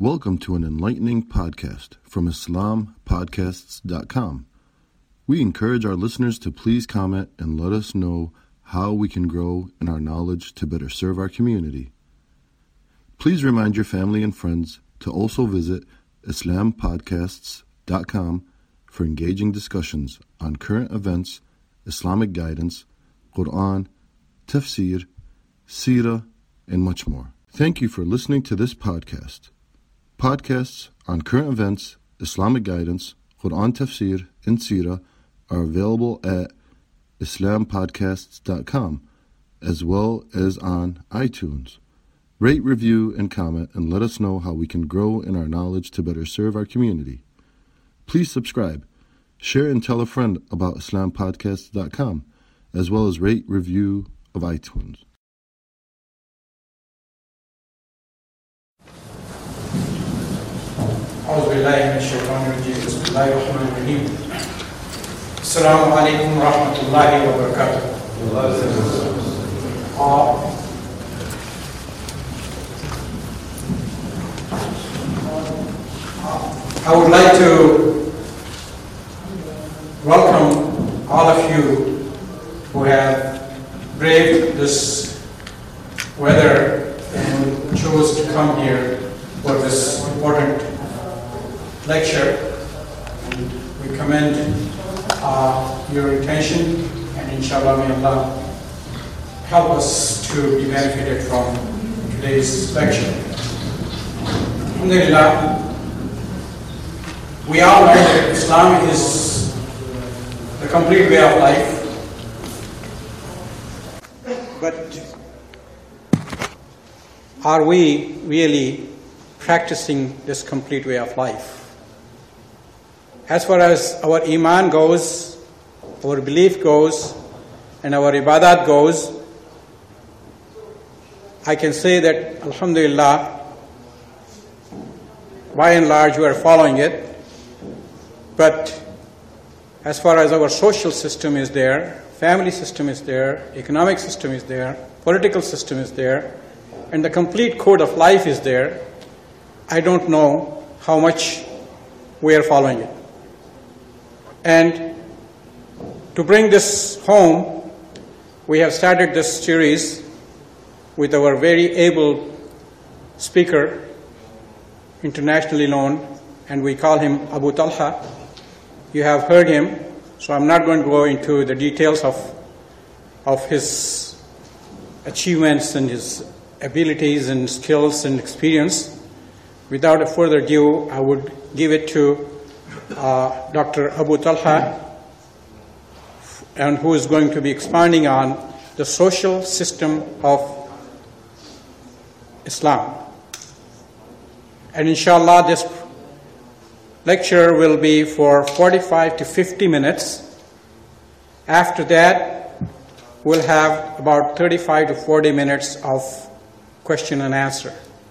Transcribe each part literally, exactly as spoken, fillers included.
Welcome to an enlightening podcast from Islam Podcasts dot com. We encourage our listeners to please comment and let us know how we can grow in our knowledge to better serve our community. Please remind your family and friends to also visit Islam Podcasts dot com for engaging discussions on current events, Islamic guidance, Quran, tafsir, seerah, and much more. Thank you for listening to this podcast. Podcasts on current events, Islamic guidance, Quran tafsir, and seerah are available at Islam Podcasts dot com as well as on iTunes. Rate, review, and comment and let us know how we can grow in our knowledge to better serve our community. Please subscribe, share, and tell a friend about Islam Podcasts dot com as well as rate, review of iTunes. أعوذ بالله من الشيطان الرجيم بسم الله الرحمن الرحيم السلام عليكم ورحمة الله وبركاته. uh, I would like to welcome all of you who have braved this weather and chose to come here for this important lecture. We commend uh, your intention, and inshallah may Allah help us to be benefited from today's lecture. Alhamdulillah, we all know that Islam is the complete way of life, but are we really practicing this complete way of life? As far as our iman goes, our belief goes, and our ibadat goes, I can say that, alhamdulillah, by and large we are following it. But as far as our social system is there, family system is there, economic system is there, political system is there, and the complete code of life is there, I don't know how much we are following it. And to bring this home, we have started this series with our very able speaker, internationally known, and we call him Abu Talha. You have heard him, so I'm not going to go into the details of, of his achievements and his abilities and skills and experience. Without a further ado, I would give it to Uh, Doctor Abu Talha, and who is going to be expanding on the social system of Islam. And inshallah, this lecture will be for forty-five to fifty minutes. After that, we'll have about thirty-five to forty minutes of question and answer.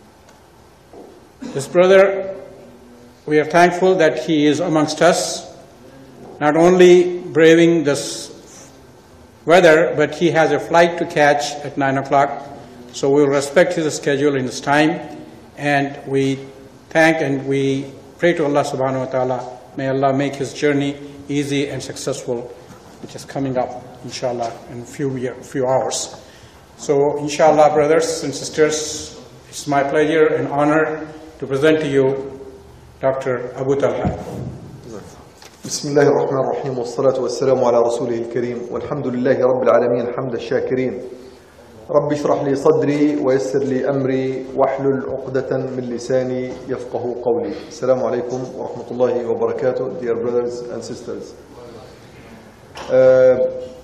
This brother, we are thankful that he is amongst us, not only braving this weather, but he has a flight to catch at nine o'clock. So we will respect his schedule and his time, and we thank and we pray to Allah subhanahu wa ta'ala. May Allah make his journey easy and successful, which is coming up, inshallah, in a few, year, few hours. So, inshallah, brothers and sisters, it's my pleasure and honor to present to you Doctor Abu Talha. بسم الله الرحمن الرحيم والصلاة والسلام على رسوله الكريم والحمد لله رب العالمين حمد الشاكرين رب اشرح لي صدري ويسر لي أمري واحلل عقدة من لساني يفقه قولي. السلام عليكم ورحمة الله وبركاته, dear brothers and sisters. Uh,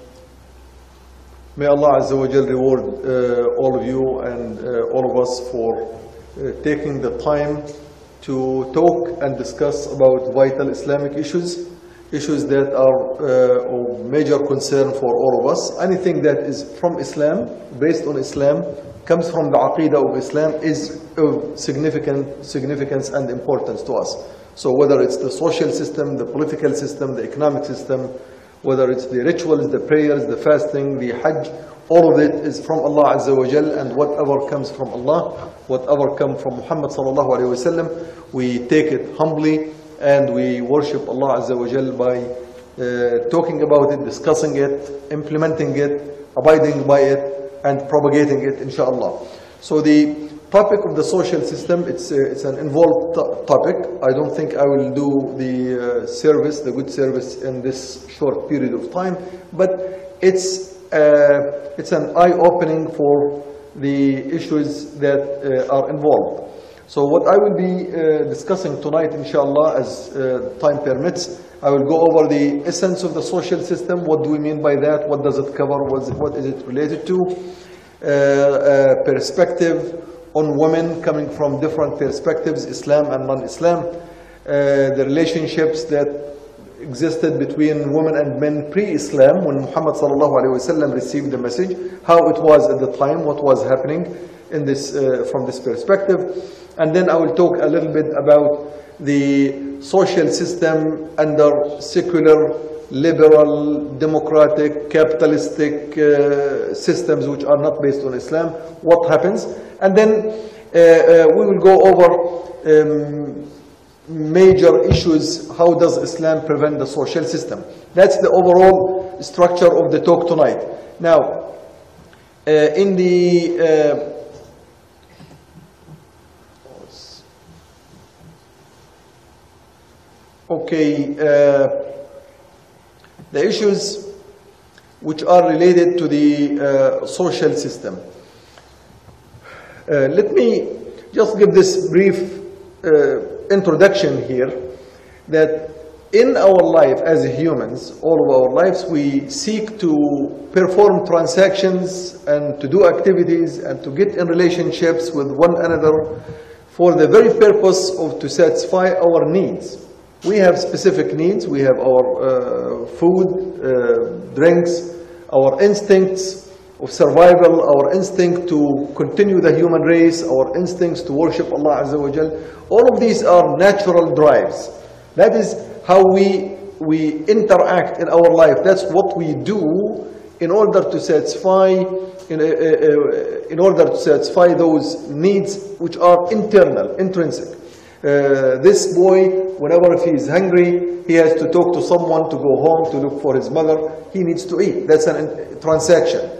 may Allah Azza wa Jal reward uh, all of you and uh, all of us for uh, taking the time to talk and discuss about vital Islamic issues, issues that are uh, of major concern for all of us. Anything that is from Islam, based on Islam, comes from the Aqidah of Islam, is of significant significance and importance to us. So whether it's the social system, the political system, the economic system, whether it's the rituals, the prayers, the fasting, the Hajj, All of it is from Allah Azza wa Jal, and whatever comes from Allah, whatever comes from Muhammad sallallahu alayhi wa sallam, we take it humbly and we worship Allah Azza wa Jal by uh, talking about it, discussing it, implementing it, abiding by it, and propagating it, inshallah. So the topic of the social system, it's, uh, it's an involved topic. I don't think I will do the uh, service, the good service in this short period of time, but it's Uh, it's an eye-opening for the issues that uh, are involved. So what I will be uh, discussing tonight, inshallah, as uh, time permits, I will go over the essence of the social system. What do we mean by that? What does it cover? What is it, what is it related to? Uh, a perspective on women coming from different perspectives, Islam and non-Islam. Uh, the relationships that existed between women and men pre-Islam, when Muhammad sallallahu alaihi wasallam received the message, how it was at the time, what was happening in this uh, from this perspective. And then I will talk a little bit about the social system under secular, liberal, democratic, capitalistic uh, systems which are not based on Islam, what happens. And then uh, uh, we will go over um, major issues. How does Islam prevent the social system? That's the overall structure of the talk tonight. Now, uh, in the uh, okay, uh, the issues which are related to the uh, social system. Uh, let me just give this brief uh, introduction here, that in our life as humans, all of our lives, we seek to perform transactions and to do activities and to get in relationships with one another for the very purpose of to satisfy our needs. We have specific needs. We have our uh, food, uh, drinks, our instincts of survival, our instinct to continue the human race, our instincts to worship Allah Azza wa Jal. All of these are natural drives. That is how we, we interact in our life. That's what we do in order to satisfy, in, uh, uh, in order to satisfy those needs which are internal, intrinsic. Uh, this boy, whenever if he is hungry, he has to talk to someone to go home to look for his mother. He needs to eat. That's a transaction.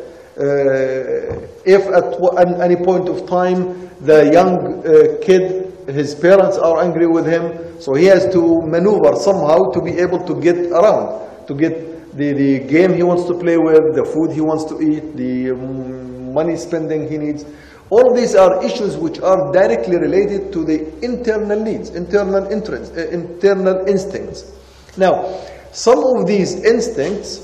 Uh, if at any point of time the young uh, kid, his parents are angry with him, so he has to maneuver somehow to be able to get around, to get the, the game he wants to play with, the food he wants to eat, the um, money spending he needs. All of these are issues which are directly related to the internal needs, internal interests, uh, internal instincts. Now, some of these instincts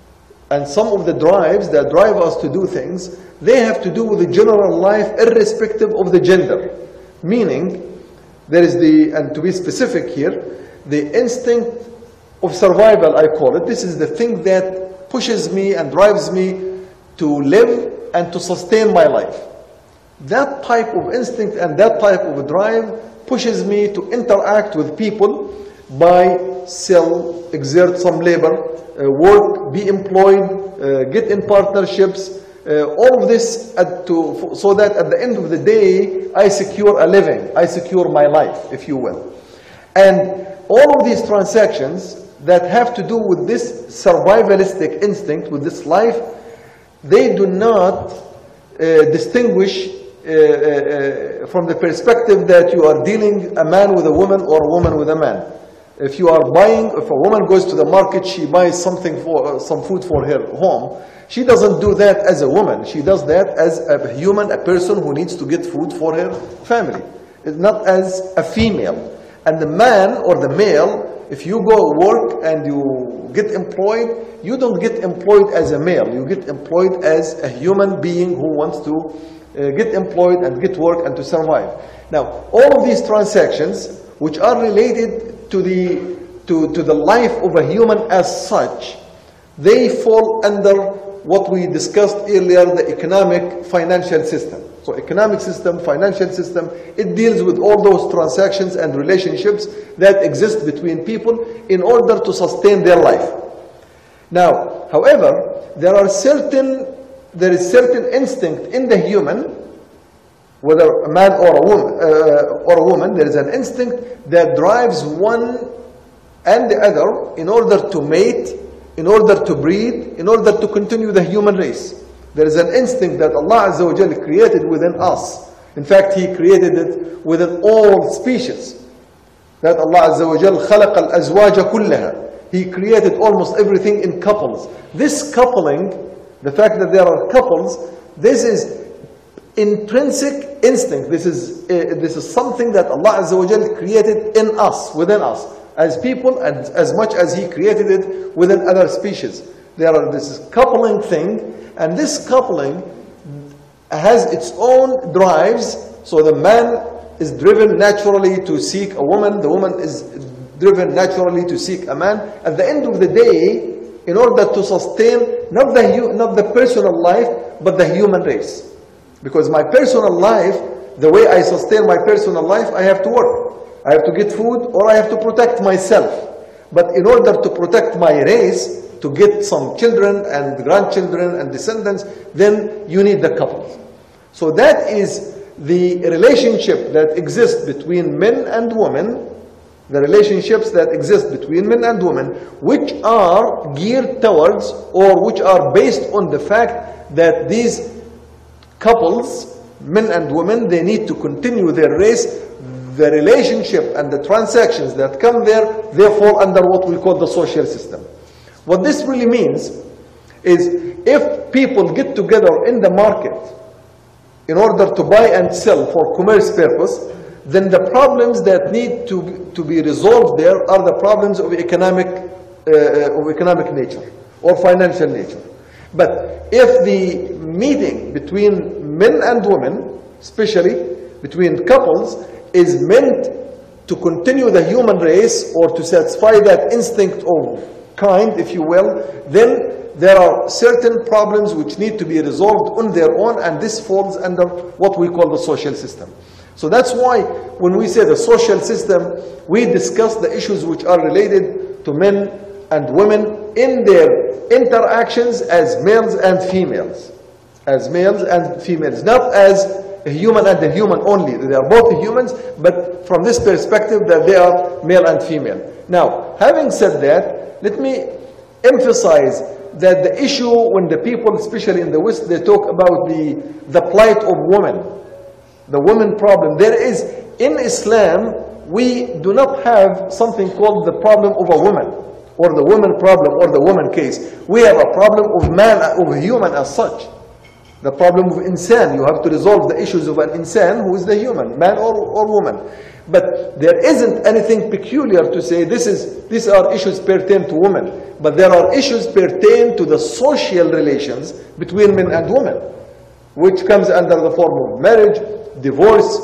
and some of the drives that drive us to do things, they have to do with the general life irrespective of the gender. Meaning, there is the, and to be specific here, the instinct of survival, I call it. This is the thing that pushes me and drives me to live and to sustain my life. That type of instinct and that type of drive pushes me to interact with people by sell, exert some labor, uh, work, be employed, uh, get in partnerships, uh, all of this at to, so that at the end of the day, I secure a living, I secure my life, if you will. And all of these transactions that have to do with this survivalistic instinct, with this life, they do not uh, distinguish uh, uh, from the perspective that you are dealing a man with a woman or a woman with a man. If you are buying, if a woman goes to the market, she buys something for uh, some food for her home. She doesn't do that as a woman. She does that as a human, a person who needs to get food for her family. It's not as a female. And the man or the male, if you go work and you get employed, you don't get employed as a male. You get employed as a human being who wants to uh, get employed and get work and to survive. Now, all of these transactions, which are related to the, to, to the life of a human as such, they fall under what we discussed earlier, the economic financial system. So economic system, financial system, it deals with all those transactions and relationships that exist between people in order to sustain their life. Now, however, there are certain there is certain instinct in the human, whether a man or a woman, uh, or a woman, there is an instinct that drives one and the other in order to mate, in order to breed, in order to continue the human race. There is an instinct that Allah Azza wa Jalla created within us. In fact, He created it within all species. That Allah Azza wa Jalla خلق الأزواج كلها. He created almost everything in couples. This coupling, the fact that there are couples, this is intrinsic instinct. This is uh, this is something that Allah Azza wa Jalla created in us, within us, as people, and as much as He created it within other species. There are this coupling thing, and this coupling has its own drives. So the man is driven naturally to seek a woman, the woman is driven naturally to seek a man. At the end of the day, in order to sustain not the not the personal life, but the human race. Because my personal life, the way I sustain my personal life, I have to work. I have to get food, or I have to protect myself. But in order to protect my race, to get some children and grandchildren and descendants, then you need the couple. So that is the relationship that exists between men and women, the relationships that exist between men and women, which are geared towards, or which are based on the fact that these couples, men and women, they need to continue their race. The relationship and the transactions that come there, they fall under what we call the social system. What this really means is, if people get together in the market in order to buy and sell for commerce purpose, then the problems that need to, to be resolved there are the problems of economic, uh, of economic nature or financial nature. But if the meeting between men and women, especially between couples, is meant to continue the human race or to satisfy that instinct of kind, if you will, then there are certain problems which need to be resolved on their own, and this falls under what we call the social system. So that's why when we say the social system, we discuss the issues which are related to men and women in their interactions as males and females. As males and females, not as a human and a human only. They are both humans, but from this perspective that they are male and female. Now, having said that, let me emphasize that the issue when the people, especially in the West, they talk about the, the plight of women, the women problem. There is, in Islam, we do not have something called the problem of a woman, or the woman problem, or the woman case. We have a problem of man, of a human as such. The problem of insan, you have to resolve the issues of an insan, who is the human, man or, or woman. But there isn't anything peculiar to say this is, these are issues pertain to women. But there are issues pertain to the social relations between men and women, which comes under the form of marriage, divorce,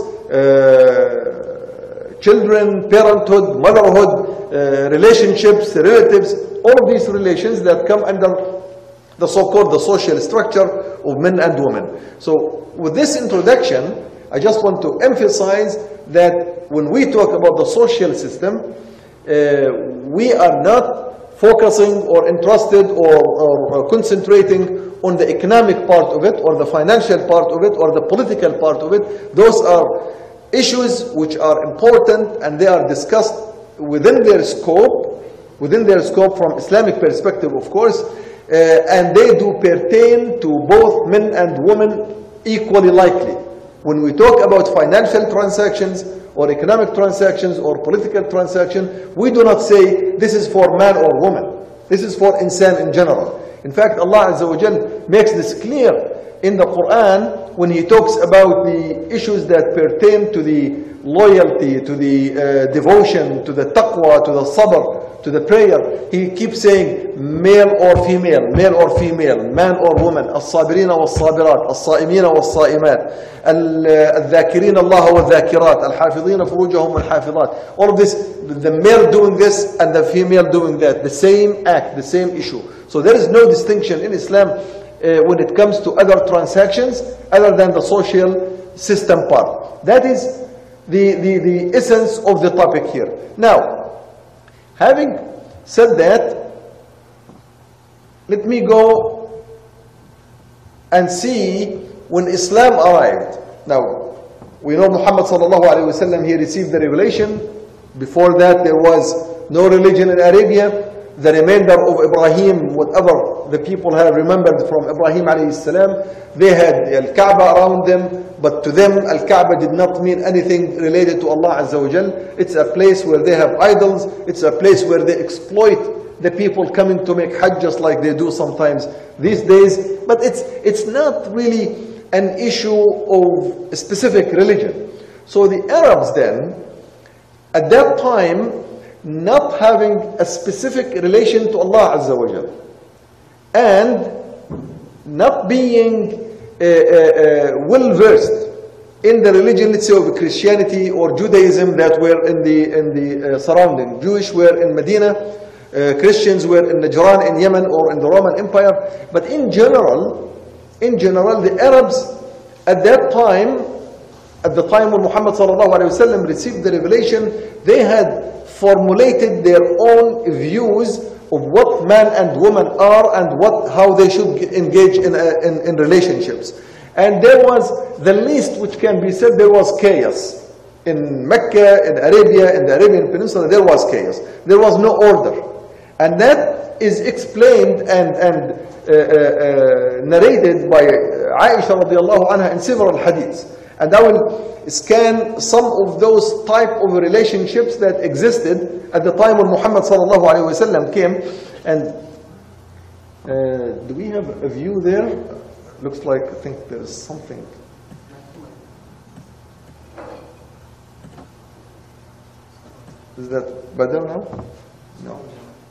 uh, children, parenthood, motherhood, uh, relationships, relatives, all of these relations that come under the so-called the social structure of men and women. So with this introduction, I just want to emphasize that when we talk about the social system, uh, we are not focusing or interested or, or, or concentrating on the economic part of it, or the financial part of it, or the political part of it. Those are issues which are important, and they are discussed within their scope, within their scope from Islamic perspective, of course, uh, and they do pertain to both men and women equally likely. When we talk about financial transactions, or economic transactions, or political transactions, we do not say this is for man or woman. This is for insan in general. In fact, Allah Azza wa Jal makes this clear in the Quran when He talks about the issues that pertain to the loyalty, to the uh, devotion, to the taqwa, to the sabr, to the prayer. He keeps saying male or female, male or female, man or woman, as-sabirina was-sabirat, as-saimina was-saimat, al-dhakirin Allah wal-dhakirat, al-hafidhina furujahum wal-hafidhat. All of this, the male doing this and the female doing that, the same act, the same issue. So there is no distinction in Islam uh, when it comes to other transactions other than the social system part. That is the, the, the essence of the topic here. Now, having said that, let me go and see when Islam arrived. Now, we know Muhammad sallallahu alaihi wasallam, he received the revelation. Before that, there was no religion in Arabia. The remainder of Ibrahim, whatever the people have remembered from Ibrahim alayhi salam, they had Al-Kaaba around them, but to them Al-Kaaba did not mean anything related to Allah Azza wa Jal. It's a place where they have idols, it's a place where they exploit the people coming to make Hajj, just like they do sometimes these days. But it's, it's not really an issue of a specific religion. So the Arabs then, at that time, not having a specific relation to Allah Azza wa Jal, and not being uh, uh, uh, well versed in the religion, let's say, of Christianity or Judaism that were in the in the uh, surrounding. Jewish were in Medina, uh, Christians were in Najran in Yemen or in the Roman Empire. But in general, in general, the Arabs at that time, at the time when Muhammad sallallahu alaihi wasallam received the revelation, they had formulated their own views of what man and woman are and what how they should engage in, uh, in, in relationships. And there was, the least which can be said, there was chaos. In Mecca, in Arabia, in the Arabian Peninsula, there was chaos. There was no order. And that is explained and, and uh, uh, uh, narrated by Aisha radiallahu anha in several hadiths. And I will scan some of those type of relationships that existed at the time when Muhammad sallallahu alaihi wasallam came. And uh, do we have a view there? Looks like, I think there's something. Is that better now? No.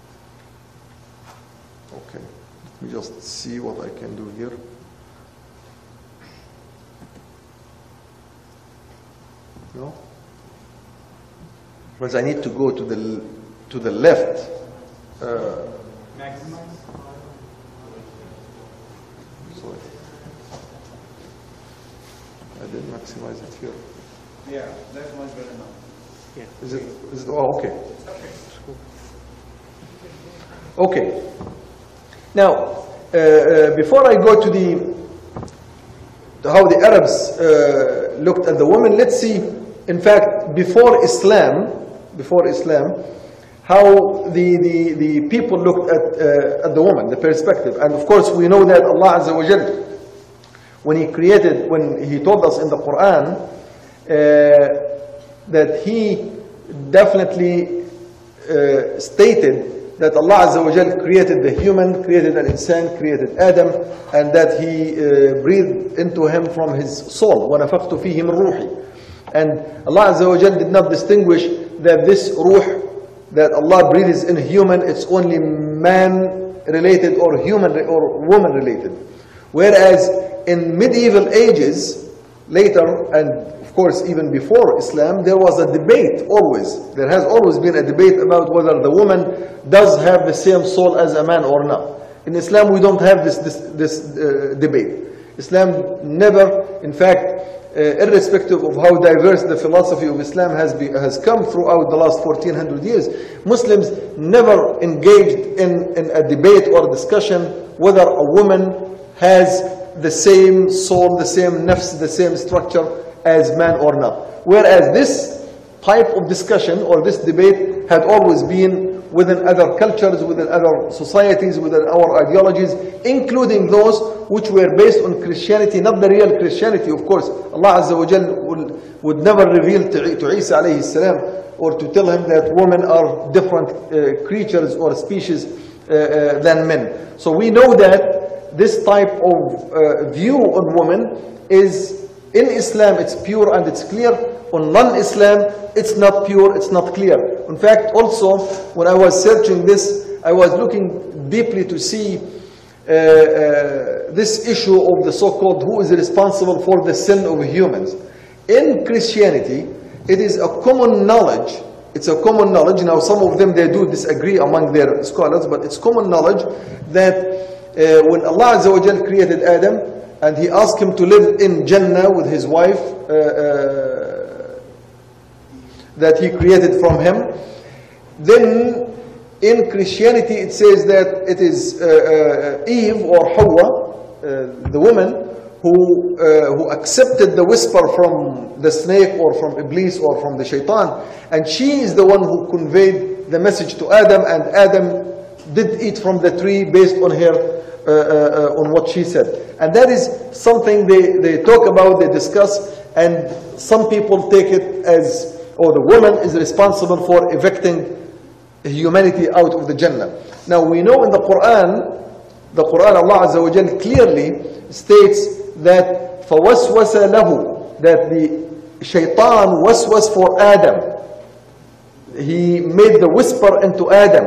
Okay. Let me just see what I can do here. No? Because I need to go to the to the left. Uh, Maximize. Sorry. I didn't maximize it here. Yeah, that's much better now. Yeah. Is it? Is it? Oh, okay. Okay. Now, uh, uh, before I go to the to how the Arabs uh, looked at the woman, let's see. In fact, before Islam, before Islam, how the, the, the people looked at, uh, at the woman, the perspective. And of course, we know that Allah Azza wa Jal, when He created, when He told us in the Quran, uh, that He definitely uh, stated that Allah Azza wa Jal created the human, created an insan, created Adam, and that He uh, breathed into him from His soul. وَنَفَخْتُ فِيهِ مِنْ رُوحِي. And Allah Azza wa Jal did not distinguish that this ruh that Allah breathes in human, it's only man-related or human or woman-related. Whereas in medieval ages, later, and of course even before Islam, there was a debate always. There has always been a debate about whether the woman does have the same soul as a man or not. In Islam, we don't have this, this, this uh, debate. Islam never, in fact, Uh, irrespective of how diverse the philosophy of Islam has, be, has come throughout the last fourteen hundred years, Muslims never engaged in, in a debate or a discussion whether a woman has the same soul, the same nafs, the same structure as man or not. Whereas this type of discussion or this debate had always been within other cultures, within other societies, within our ideologies, including those which were based on Christianity, not the real Christianity, of course. Allah Azza wa Jal would, would never reveal to, to Isa alayhi salam or to tell him that women are different uh, creatures or species uh, uh, than men. So we know that this type of uh, view on women is, in Islam, it's pure and it's clear. On non-Islam, it's not pure, it's not clear. In fact, also, when I was searching this, I was looking deeply to see uh, uh, this issue of the so-called who is responsible for the sin of humans. In Christianity, it is a common knowledge, it's a common knowledge, now some of them, they do disagree among their scholars, but it's common knowledge that uh, when Allah Azza wa Jal created Adam, and He asked him to live in Jannah with his wife, uh, uh, that He created from him. Then in Christianity it says that it is uh, uh, Eve or Hawa uh, the woman who, uh, who accepted the whisper from the snake or from Iblis or from the shaitan, and she is the one who conveyed the message to Adam, and Adam did eat from the tree based on her, uh, uh, on what she said. And that is something they, they talk about, they discuss, and some people take it as, oh, the woman is responsible for evicting humanity out of the Jannah. Now we know in the Quran, the Quran, Allah Azza wa Jal clearly states that فَوَسْوَسَ لَهُ, that the shaitan waswas for Adam. He made the whisper into Adam.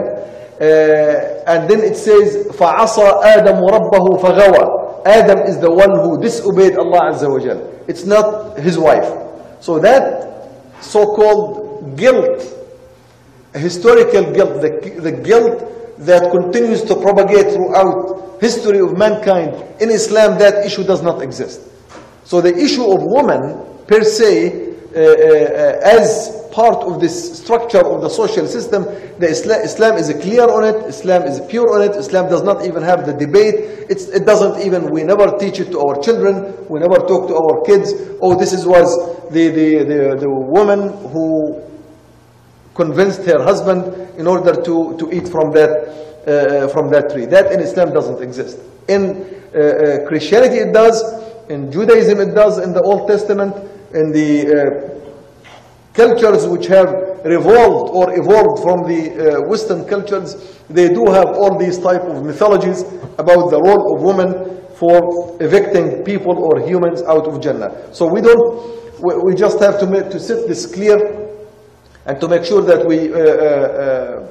Uh, and then it says فَعَصَى آدَمُ رَبَّهُ فَغَوَى. Adam is the one who disobeyed Allah Azza wa Jal. It's not his wife. So that so-called guilt, historical guilt, the, the guilt that continues to propagate throughout history of mankind, in Islam that issue does not exist. So the issue of woman per se, uh, uh, as part of this structure of the social system, the Islam, Islam is clear on it, Islam is pure on it, Islam does not even have the debate, it's, it doesn't even, we never teach it to our children, we never talk to our kids, oh this is, was the, the, the, the woman who convinced her husband in order to, to eat from that, uh, from that tree. That in Islam doesn't exist. In uh, uh, Christianity it does, in Judaism it does, in the Old Testament, in the uh, cultures which have revolved or evolved from the uh, Western cultures, they do have all these type of mythologies about the role of women for evicting people or humans out of Jannah. So we don't, we, we just have to make, to set this clear and to make sure that we uh, uh,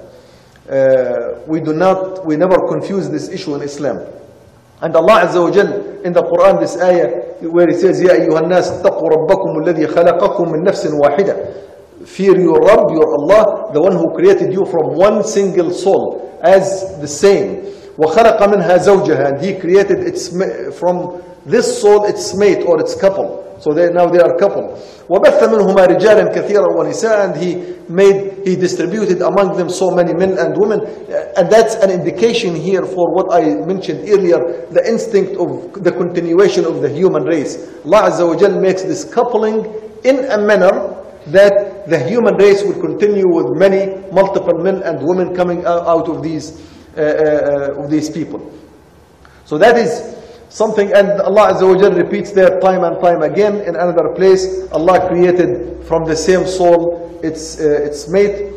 uh, we do not, we never confuse this issue in Islam. And Allah Azza wa Jal in the Quran, this ayah where He says, يَا أَيُّهَا النَّاسِ اتَّقُوا رَبَّكُمُ الَّذِي خَلَقَكُم مِّن نَفْسٍ وَاحِدَةٍ. Fear your Rabb, your Allah, the one who created you from one single soul, as the same. وَخَلَقَ مِنْهَا زَوْجَهَا, and He created its, from this soul its mate or its couple. So they, now they are couple. وَبَثَّ مِنْهُمَا رِجَالًا كَثِيرًا وَنِسَاءً, and He made, He distributed among them so many men and women. And that's an indication here for what I mentioned earlier, the instinct of the continuation of the human race. Allah Azza wa Jal makes this coupling in a manner that the human race will continue with many, multiple men and women coming out of these, uh, uh, of these people. So that is something, and Allah Azza wa Jal repeats that time and time again in another place. Allah created from the same soul its, uh, its mate.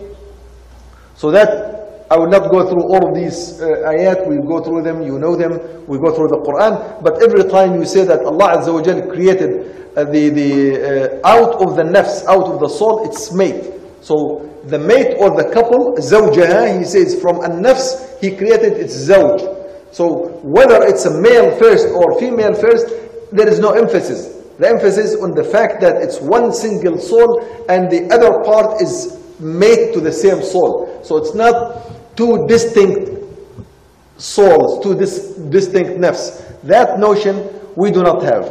So that, I will not go through all of these uh, ayat, we go through them, you know them, we go through the Quran, but every time you say that Allah Azza wa Jal created uh, the, the, uh, out of the nafs, out of the soul, its mate. So the mate or the couple, zawjaha, He says from a nafs, He created its zawj. So whether it's a male first or female first, there is no emphasis. The emphasis on the fact that it's one single soul and the other part is made to the same soul. So it's not two distinct souls, two dis distinct nafs. That notion we do not have.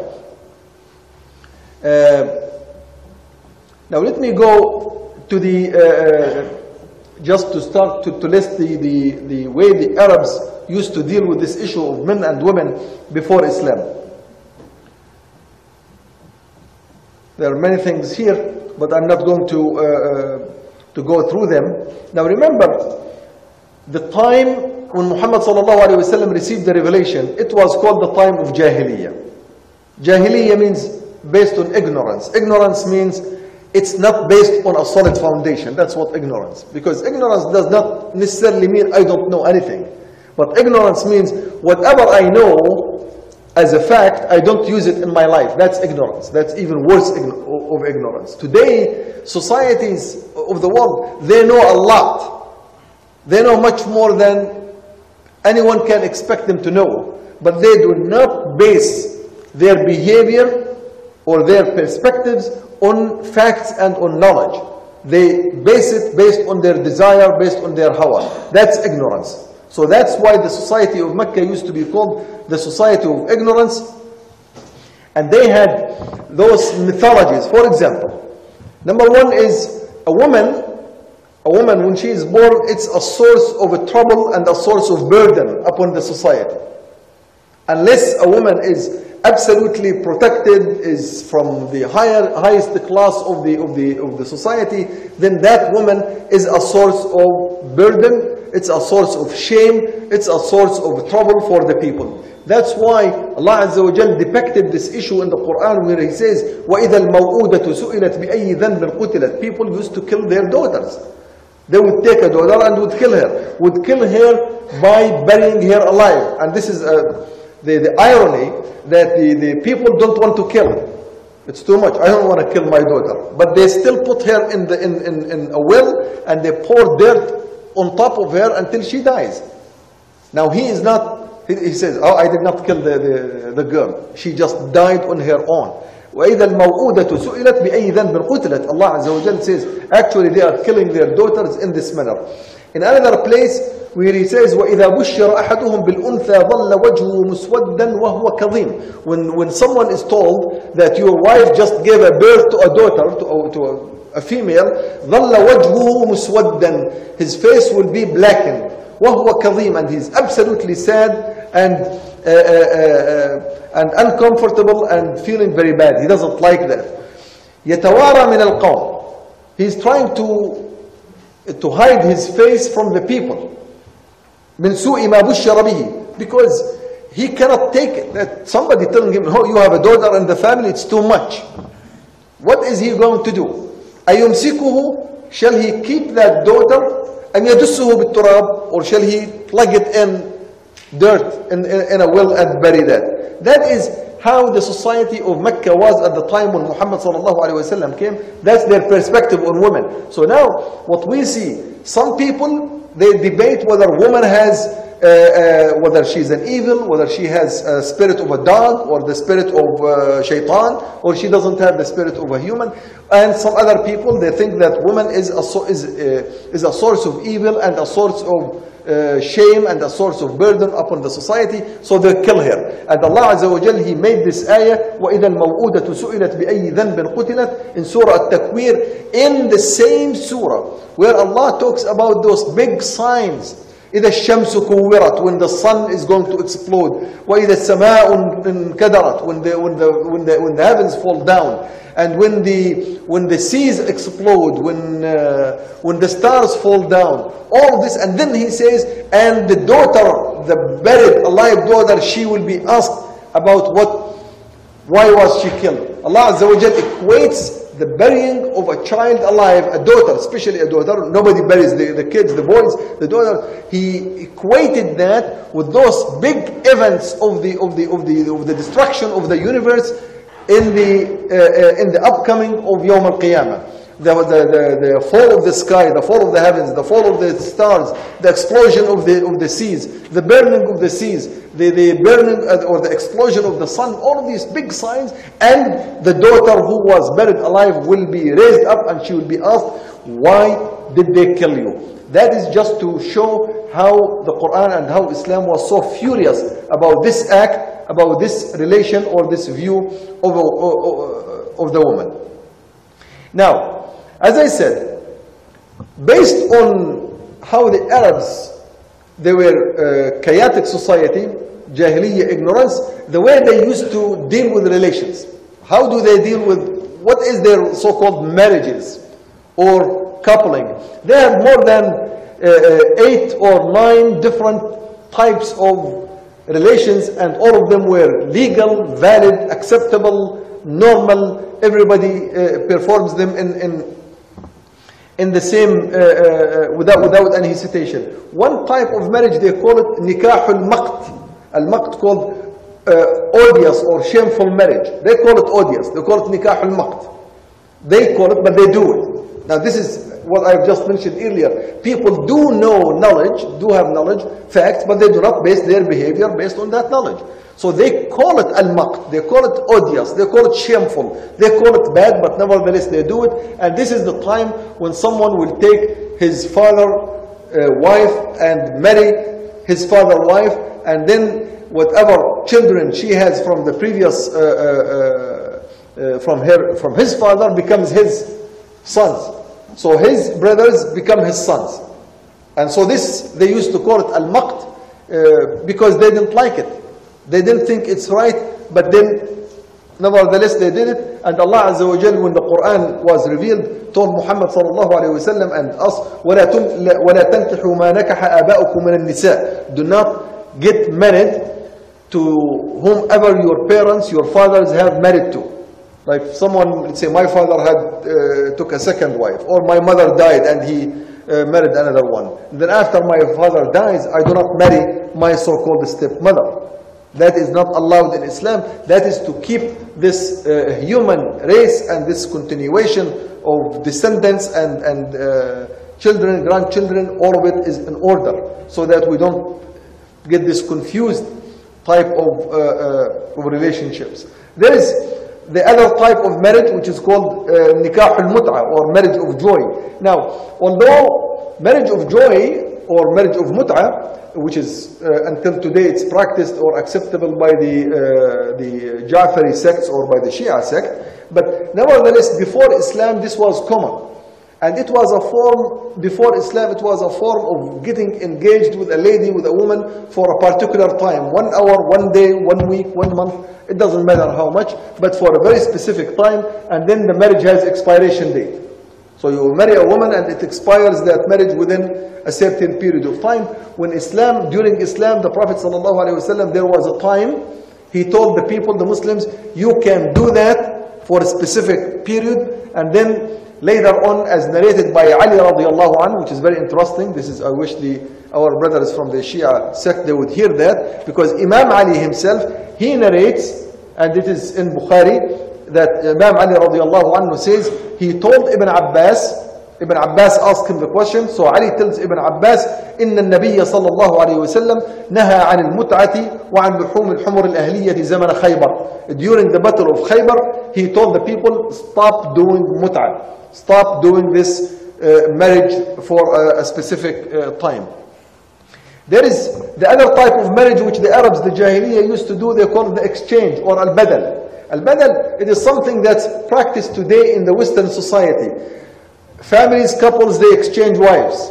Uh, now let me go to the, uh, just to start to, to list the, the, the way the Arabs used to deal with this issue of men and women before Islam. There are many things here, but I'm not going to, uh, to go through them. Now remember, the time when Muhammad sallallahu alaihi wasallam received the revelation, it was called the time of Jahiliyyah. Jahiliyyah means based on ignorance. Ignorance means it's not based on a solid foundation. That's what ignorance. Because ignorance does not necessarily mean I don't know anything. But ignorance means whatever I know as a fact, I don't use it in my life. That's ignorance. That's even worse of ignorance. Today, societies of the world, they know a lot. They know much more than anyone can expect them to know. But they do not base their behavior or their perspectives on facts and on knowledge. They base it based on their desire, based on their hawa. That's ignorance. So that's why the society of Mecca used to be called the society of ignorance. And they had those mythologies. For example, number one is a woman, a woman when she is born, it's a source of a trouble and a source of burden upon the society. Unless a woman is absolutely protected, is from the higher, highest class of the, of, the, of the society, then that woman is a source of burden, it's a source of shame, it's a source of trouble for the people. That's why Allah Azza wa Jal depicted this issue in the Quran where He says, وَإِذَا الْمَوْءُودَةُ سُئِلَتْ بِأَيِّ ذَنْبٍ قُتِلَتْ. People used to kill their daughters. They would take a daughter and would kill her. Would kill her by burying her alive. And this is a, the, the irony that the, the people don't want to kill. It's too much. I don't want to kill my daughter. But they still put her in, the, in, in, in a well and they pour dirt on top of her until she dies. Now he is not, he, he says, oh, I did not kill the, the, the girl. She just died on her own. وَإِذَا الْمَوْءُودَةُ سُئِلَتْ بِأَيِّ ذَنْبٍ قُتِلَتْ. Allah Azza wa Jal says, actually they are killing their daughters in this manner. In another place where He says, وَإِذَا بُشِّرَ أَحَدُهُمْ بِالْأُنْثَى ظَلَّ وَجْهُهُ مُسْوَدًّا وَهُوَ كَظِيمٌ. When, when someone is told that your wife just gave a birth to a daughter, to a, to a a female, ظَلَّ وَجْهُهُ مُسْوَدًّا. His face will be blackened. وَهُوَ كَظِيمٌ. And he's absolutely sad and, uh, uh, uh, and uncomfortable and feeling very bad. He doesn't like that. يَتَوَارَى مِنَ الْقَوْمِ. He's trying to, to hide his face from the people. مِنْ سُوءِ مَا بُشِّرَ بِهِ. Because he cannot take it. That somebody telling him, oh, you have a daughter in the family, it's too much. What is he going to do? أَيُمْسِكُهُ. Shall he keep that daughter? أَمْ يَدُسُّهُ بِالتُّرَابِ. Or shall he plug it in dirt, in, in, in a well and bury that? That is how the society of Mecca was at the time when Muhammad sallallahu alaihi wasallam came. That's their perspective on women. So now, what we see, some people, they debate whether woman has Uh, uh, whether she's an evil, whether she has a spirit of a dog or the spirit of uh, shaitan, or she doesn't have the spirit of a human. And some other people, they think that woman is a, so, is, uh, is a source of evil and a source of uh, shame and a source of burden upon the society, so they kill her. And Allah Azza wa Jal, He made this ayah, وَإِذَا الْمَوْءُودَةُ سُئِلَتْ بِأَيِّ ذَنْبٍ قُتِلَتْ, in Surah At-Takwir, in the same surah, where Allah talks about those big signs. إِذَا الشَّمْسُ كُوِّرَتْ, when the sun is going to explode. وَإِذَا السَّمَاءُ انْكَدَرَتْ, when the, when, the, when, the, when the heavens fall down. And when the, when the seas explode, when, uh, when the stars fall down. All of this, and then He says, and the daughter, the buried alive daughter, she will be asked about what, why was she killed. Allah Azza wa Jal equates the burying of a child alive, a daughter, especially a daughter. Nobody buries the, the kids, the boys, the daughter. He equated that with those big events of the of the of the of the destruction of the universe in the uh, uh, in the upcoming of Yawm al-Qiyamah. The, the, the, the fall of the sky, the fall of the heavens, the fall of the stars, the explosion of the of the seas, the burning of the seas, the, the burning or the explosion of the sun, all of these big signs, and the daughter who was buried alive will be raised up and she will be asked, why did they kill you? That is just to show how the Quran and how Islam was so furious about this act, about this relation or this view of, of, of the woman. Now, as I said, based on how the Arabs, they were a chaotic society, Jahiliyyah ignorance, the way they used to deal with relations. How do they deal with, what is their so-called marriages or coupling? They had more than uh, eight or nine different types of relations, and all of them were legal, valid, acceptable, normal. Everybody uh, performs them in, in in the same, uh, uh, without, without any hesitation. One type of marriage, they call it nikah al-maqt. Al-maqt called uh, odious or shameful marriage. They call it odious. They call it nikah al-maqt. They call it, but they do it. Now this is what I've just mentioned earlier. People do know knowledge, do have knowledge, facts, but they do not base their behavior based on that knowledge. So they call it al-maqt, they call it odious, they call it shameful, they call it bad, but nevertheless they do it. And this is the time when someone will take his father uh, wife and marry his father wife, and then whatever children she has from the previous, uh, uh, uh, from her, from his father becomes his sons. So his brothers become his sons. And so this, they used to call it al-maqt uh, because they didn't like it. They didn't think it's right, but then nevertheless they did it. And Allah Azza wa Jal, when the Quran was revealed, told Muhammad sallallahu alayhi wa sallam and us, وَلَا تَنْكِحُوا مَا نَكَحَ آبَاؤُكُم مِنَ النِّسَاءِ. Do not get married to whomever your parents, your fathers have married to. Like someone, let's say my father had uh, took a second wife, or my mother died and he uh, married another one. And then after my father dies, I do not marry my so-called stepmother. That is not allowed in Islam. That is to keep this uh, human race and this continuation of descendants and, and uh, children, grandchildren, all of it is in order, so that we don't get this confused type of, uh, uh, of relationships. There is the other type of marriage, which is called uh, nikah al-mut'ah, or marriage of joy. Now, although marriage of joy or marriage of mut'ah, which is uh, until today it's practiced or acceptable by the uh, the Ja'fari sects or by the Shia sect, but nevertheless before Islam this was common, and it was a form before Islam it was a form of getting engaged with a lady, with a woman for a particular time, one hour, one day, one week, one month, it doesn't matter how much, but for a very specific time, and then the marriage has expiration date. So you marry a woman and it expires that marriage within a certain period of time. When Islam, during Islam, the Prophet ﷺ, there was a time, he told the people, the Muslims, you can do that for a specific period, and then later on, as narrated by Ali radiallahu anhu, which is very interesting, this is, I wish the, our brothers from the Shia sect, they would hear that, because Imam Ali himself, he narrates, and it is in Bukhari, that Imam Ali radiallahu anhu says, he told Ibn Abbas, Ibn Abbas asked him the question, so Ali tells Ibn Abbas, إن النبي صلى الله عليه وسلم نهى عن المتعة وعن لحوم الحمر الأهلية زمن خيبر. During the battle of Khaybar, he told the people, stop doing mut'ah, stop doing this uh, marriage for a, a specific uh, time. There is the other type of marriage which the Arabs, the Jahiliyyah used to do, they call it the exchange or al-badal. Al-badal, it is something that's practiced today in the Western society. Families, couples, they exchange wives.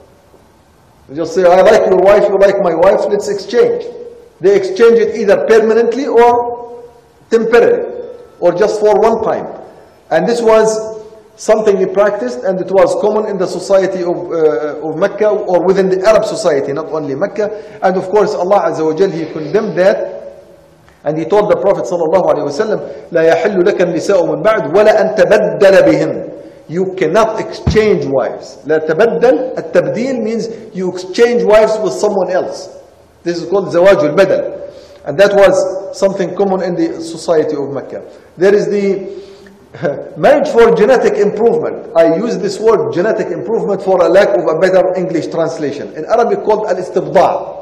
They just say, I like your wife, you like my wife, let's exchange. They exchange it either permanently or temporarily, or just for one time. And this was something he practiced, and it was common in the society of, uh, of Mecca, or within the Arab society, not only Mecca. And of course, Allah Azza wa Jal, He condemned that. And He told the Prophet sallallahu alaihi wasallam, لا يحل لك النساء من بعد ولا أن تبدل بهن. You cannot exchange wives. لا تبدل, التبديل means you exchange wives with someone else. This is called زواج البدل. And that was something common in the society of Mecca. There is the marriage for genetic improvement. I use this word genetic improvement for a lack of a better English translation. In Arabic called al-istibda'.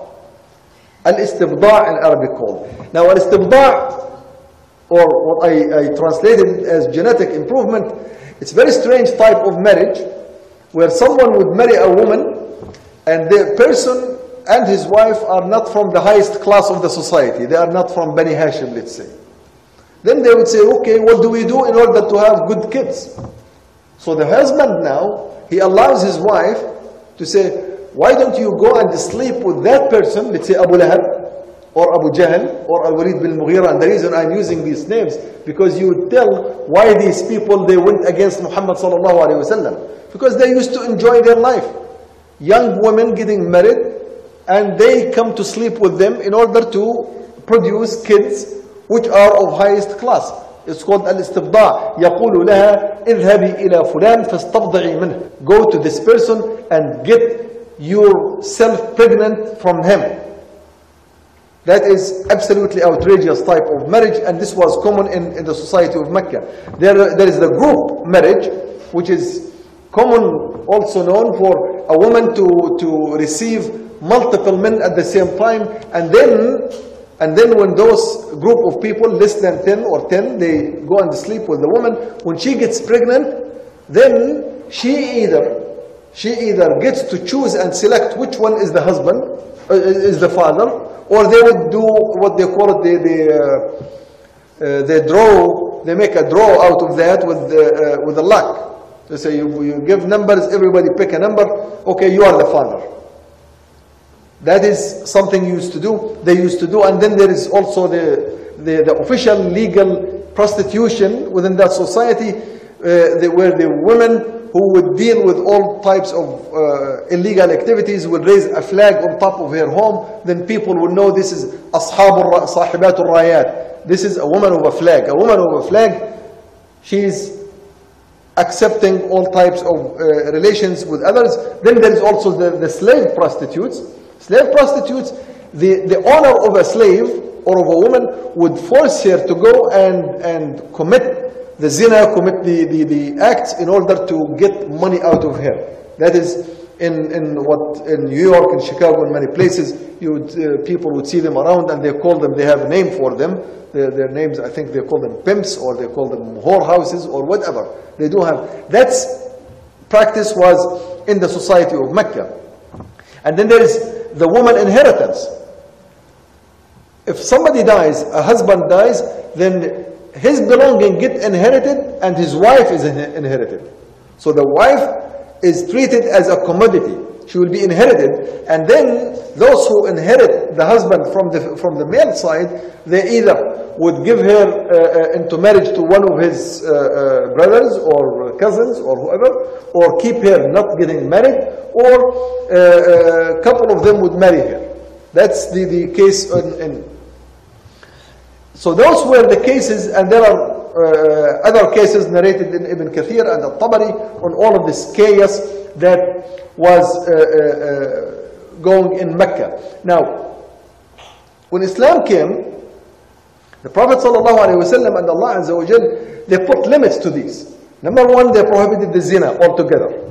Al-istibda' in Arabic called. Now al-istibda', or what I, I translated as genetic improvement, it's a very strange type of marriage where someone would marry a woman and the person and his wife are not from the highest class of the society. They are not from Bani Hashim, let's say. Then they would say, okay, what do we do in order to have good kids? So the husband now, he allows his wife to say, why don't you go and sleep with that person, let's say Abu Lahab, or Abu Jahl, or Al-Walid bin Mughira. And the reason I'm using these names, because you would tell why these people, they went against Muhammad sallallahu alaihi wasallam. Because they used to enjoy their life. Young women getting married, and they come to sleep with them in order to produce kids which are of highest class. It's called al-istibda'. يقول لها اذهبي إلى فلان فاستبضعي منه. Go to this person and get yourself pregnant from him. That is absolutely outrageous type of marriage, and this was common in, in the society of Mecca. There, there is the group marriage, which is common, also known for a woman to, to receive multiple men at the same time, and then and then when those group of people, less than ten or ten, they go and sleep with the woman. When she gets pregnant, then she either she either gets to choose and select which one is the husband, uh, is the father, or they would do what they call it, they, they, uh, uh, they draw, they make a draw out of that with the, uh, with the luck. They say you, you give numbers, everybody pick a number, okay, you are the father. That is something you used to do, they used to do, and then there is also the, the, the official legal prostitution within that society, uh, the, where the women who would deal with all types of uh, illegal activities would raise a flag on top of her home, then people would know this is Ashabul Sahibatul Rayat. This is a woman of a flag. A woman of a flag, she is accepting all types of uh, relations with others. Then there is also the, the slave prostitutes. Slave prostitutes, the, the owner of a slave or of a woman would force her to go and, and commit the zina, commit the, the, the acts in order to get money out of her. That is in, in, what, in New York, in Chicago, in many places, you would, uh, people would see them around and they call them, they have a name for them. Their, their names, I think they call them pimps or they call them whorehouses or whatever. They do have. That's practice was in the society of Mecca. And then there is the woman inheritance. If somebody dies, a husband dies, then his belonging get inherited and his wife is inherited. So the wife is treated as a commodity. She will be inherited, and then those who inherit the husband from the from the male side, they either would give her uh, uh, into marriage to one of his uh, uh, brothers or cousins or whoever, or keep her not getting married, or uh, a couple of them would marry her. That's the, the case in, in. So those were the cases, and there are uh, other cases narrated in Ibn Kathir and Al-Tabari on all of this chaos that was uh, uh, going in Mecca. Now, when Islam came, the Prophet ﷺ and Allah Azza wa Jal, they put limits to these. Number one, they prohibited the zina altogether.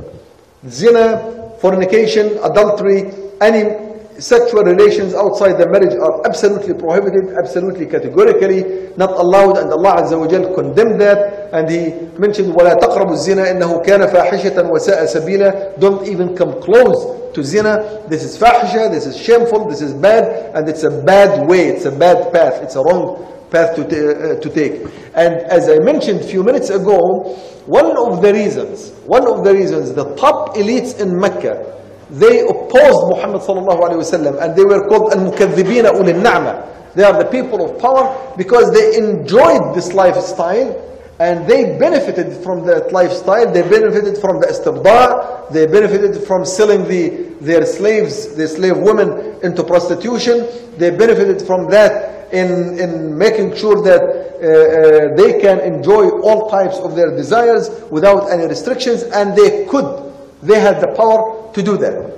Zina, fornication, adultery, any sexual relations outside the marriage are absolutely prohibited, absolutely categorically not allowed, and Allah Azza wa Jal condemned that, and He mentioned وَلَا تَقْرَبُوا الزِّنَا إِنَّهُ كَانَ فَاحِشَةً وَسَاءَ سَبِيلًا. Don't even come close to zina. This is fahisha, this is shameful, this is bad, and it's a bad way, it's a bad path, it's a wrong path to, uh, to take. And as I mentioned a few minutes ago, one of the reasons, one of the reasons the top elites in Mecca, they opposed Muhammad sallallahu alaihi wasallam, and they were called al-mukaththibina ul al-na'ma. They are the people of power because they enjoyed this lifestyle and they benefited from that lifestyle. They benefited from the istibda', they benefited from selling the, their slaves, their slave women into prostitution. They benefited from that in, in making sure that uh, uh, they can enjoy all types of their desires without any restrictions, and they could. They had the power to do that.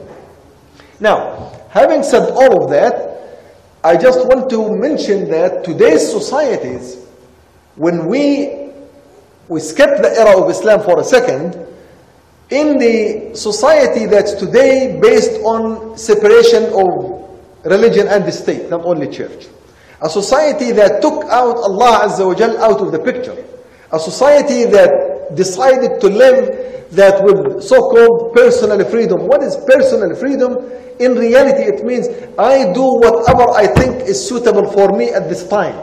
Now, having said all of that, I just want to mention that today's societies, when we, we skip the era of Islam for a second, in the society that's today based on separation of religion and the state, not only church, a society that took out Allah Azza wa Jal out of the picture, a society that decided to live that with so-called personal freedom. What is personal freedom? In reality, it means I do whatever I think is suitable for me at this time.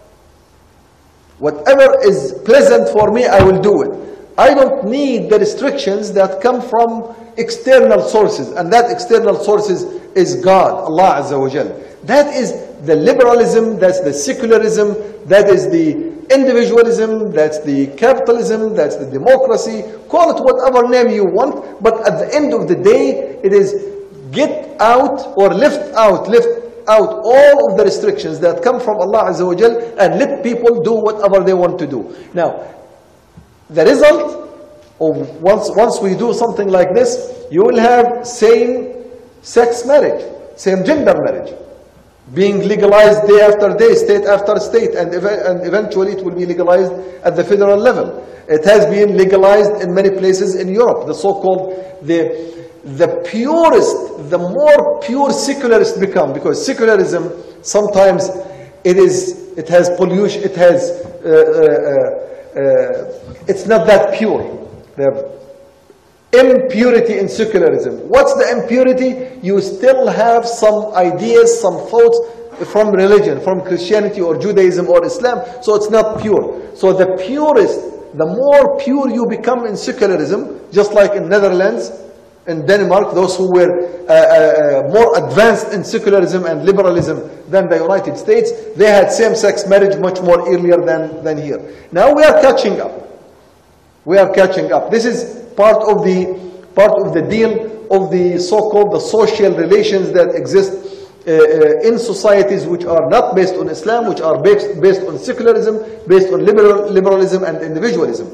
Whatever is pleasant for me, I will do it. I don't need the restrictions that come from external sources, and that external sources is God, Allah Azza wa Jal. That is the liberalism, that's the secularism, that is the individualism, that's the capitalism, that's the democracy. Call it whatever name you want, but at the end of the day, it is get out or lift out, lift out all of the restrictions that come from Allah Azza wa Jal and let people do whatever they want to do. Now, the result of once, once we do something like this, you will have same-sex marriage, same-gender marriage, being legalized day after day, state after state, and, ev and eventually it will be legalized at the federal level. It has been legalized in many places in Europe, the so-called, the, the purest, the more pure secularists become, because secularism, sometimes it is, it has pollution, it has, uh, uh, uh, it's not that pure. The impurity in secularism. What's the impurity? You still have some ideas, some thoughts from religion, from Christianity or Judaism or Islam, so it's not pure. So the purest, the more pure you become in secularism, just like in Netherlands, In Denmark, those who were uh, uh, more advanced in secularism and liberalism than the United States, they had same-sex marriage much more earlier than, than here. Now we are catching up. We are catching up. This is part of the, part of the deal of the so-called the social relations that exist uh, uh, in societies which are not based on Islam, which are based, based on secularism, based on liberal, liberalism and individualism.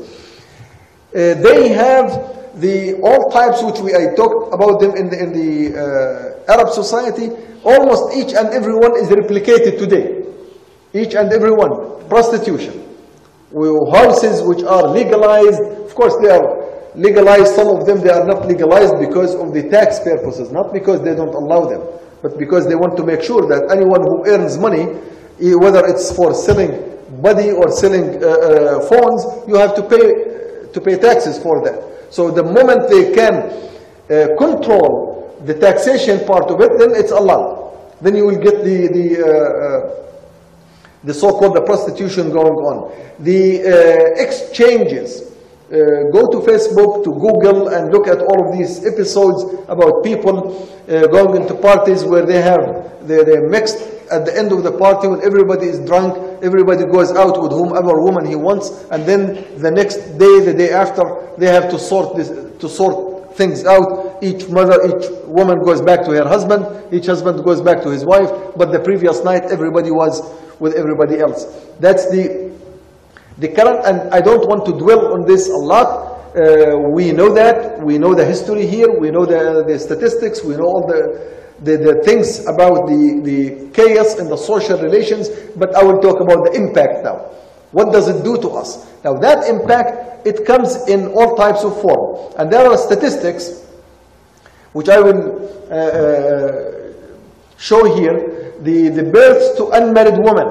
Uh, they have the all types which we I talked about them in the in the uh, Arab society. Almost each and every one is replicated today. Each and every one. Prostitution. We, houses which are legalized. Of course, they are legalized. Some of them they are not legalized because of the tax purposes, not because they don't allow them, but because they want to make sure that anyone who earns money, whether it's for selling body or selling uh, uh, phones, you have to pay to pay taxes for that. So the moment they can uh, control the taxation part of it, then it's allowed. Then you will get the the uh, uh, the so-called the prostitution going on. The uh, exchanges. Uh, go to Facebook, to Google, and look at all of these episodes about people uh, going into parties where they have they're, they're mixed at the end of the party when everybody is drunk. Everybody goes out with whomever woman he wants, and then the next day, the day after, they have to sort this to sort things out. Each mother, each woman goes back to her husband. Each husband goes back to his wife. But the previous night, everybody was with everybody else. That's the The current, and I don't want to dwell on this a lot. Uh, we know that. We know the history here. We know the, the statistics. We know all the, the, the things about the, the chaos in the social relations. But I will talk about the impact now. What does it do to us? Now that impact, it comes in all types of form. And there are statistics, which I will uh, uh, show here. The, the births to unmarried women.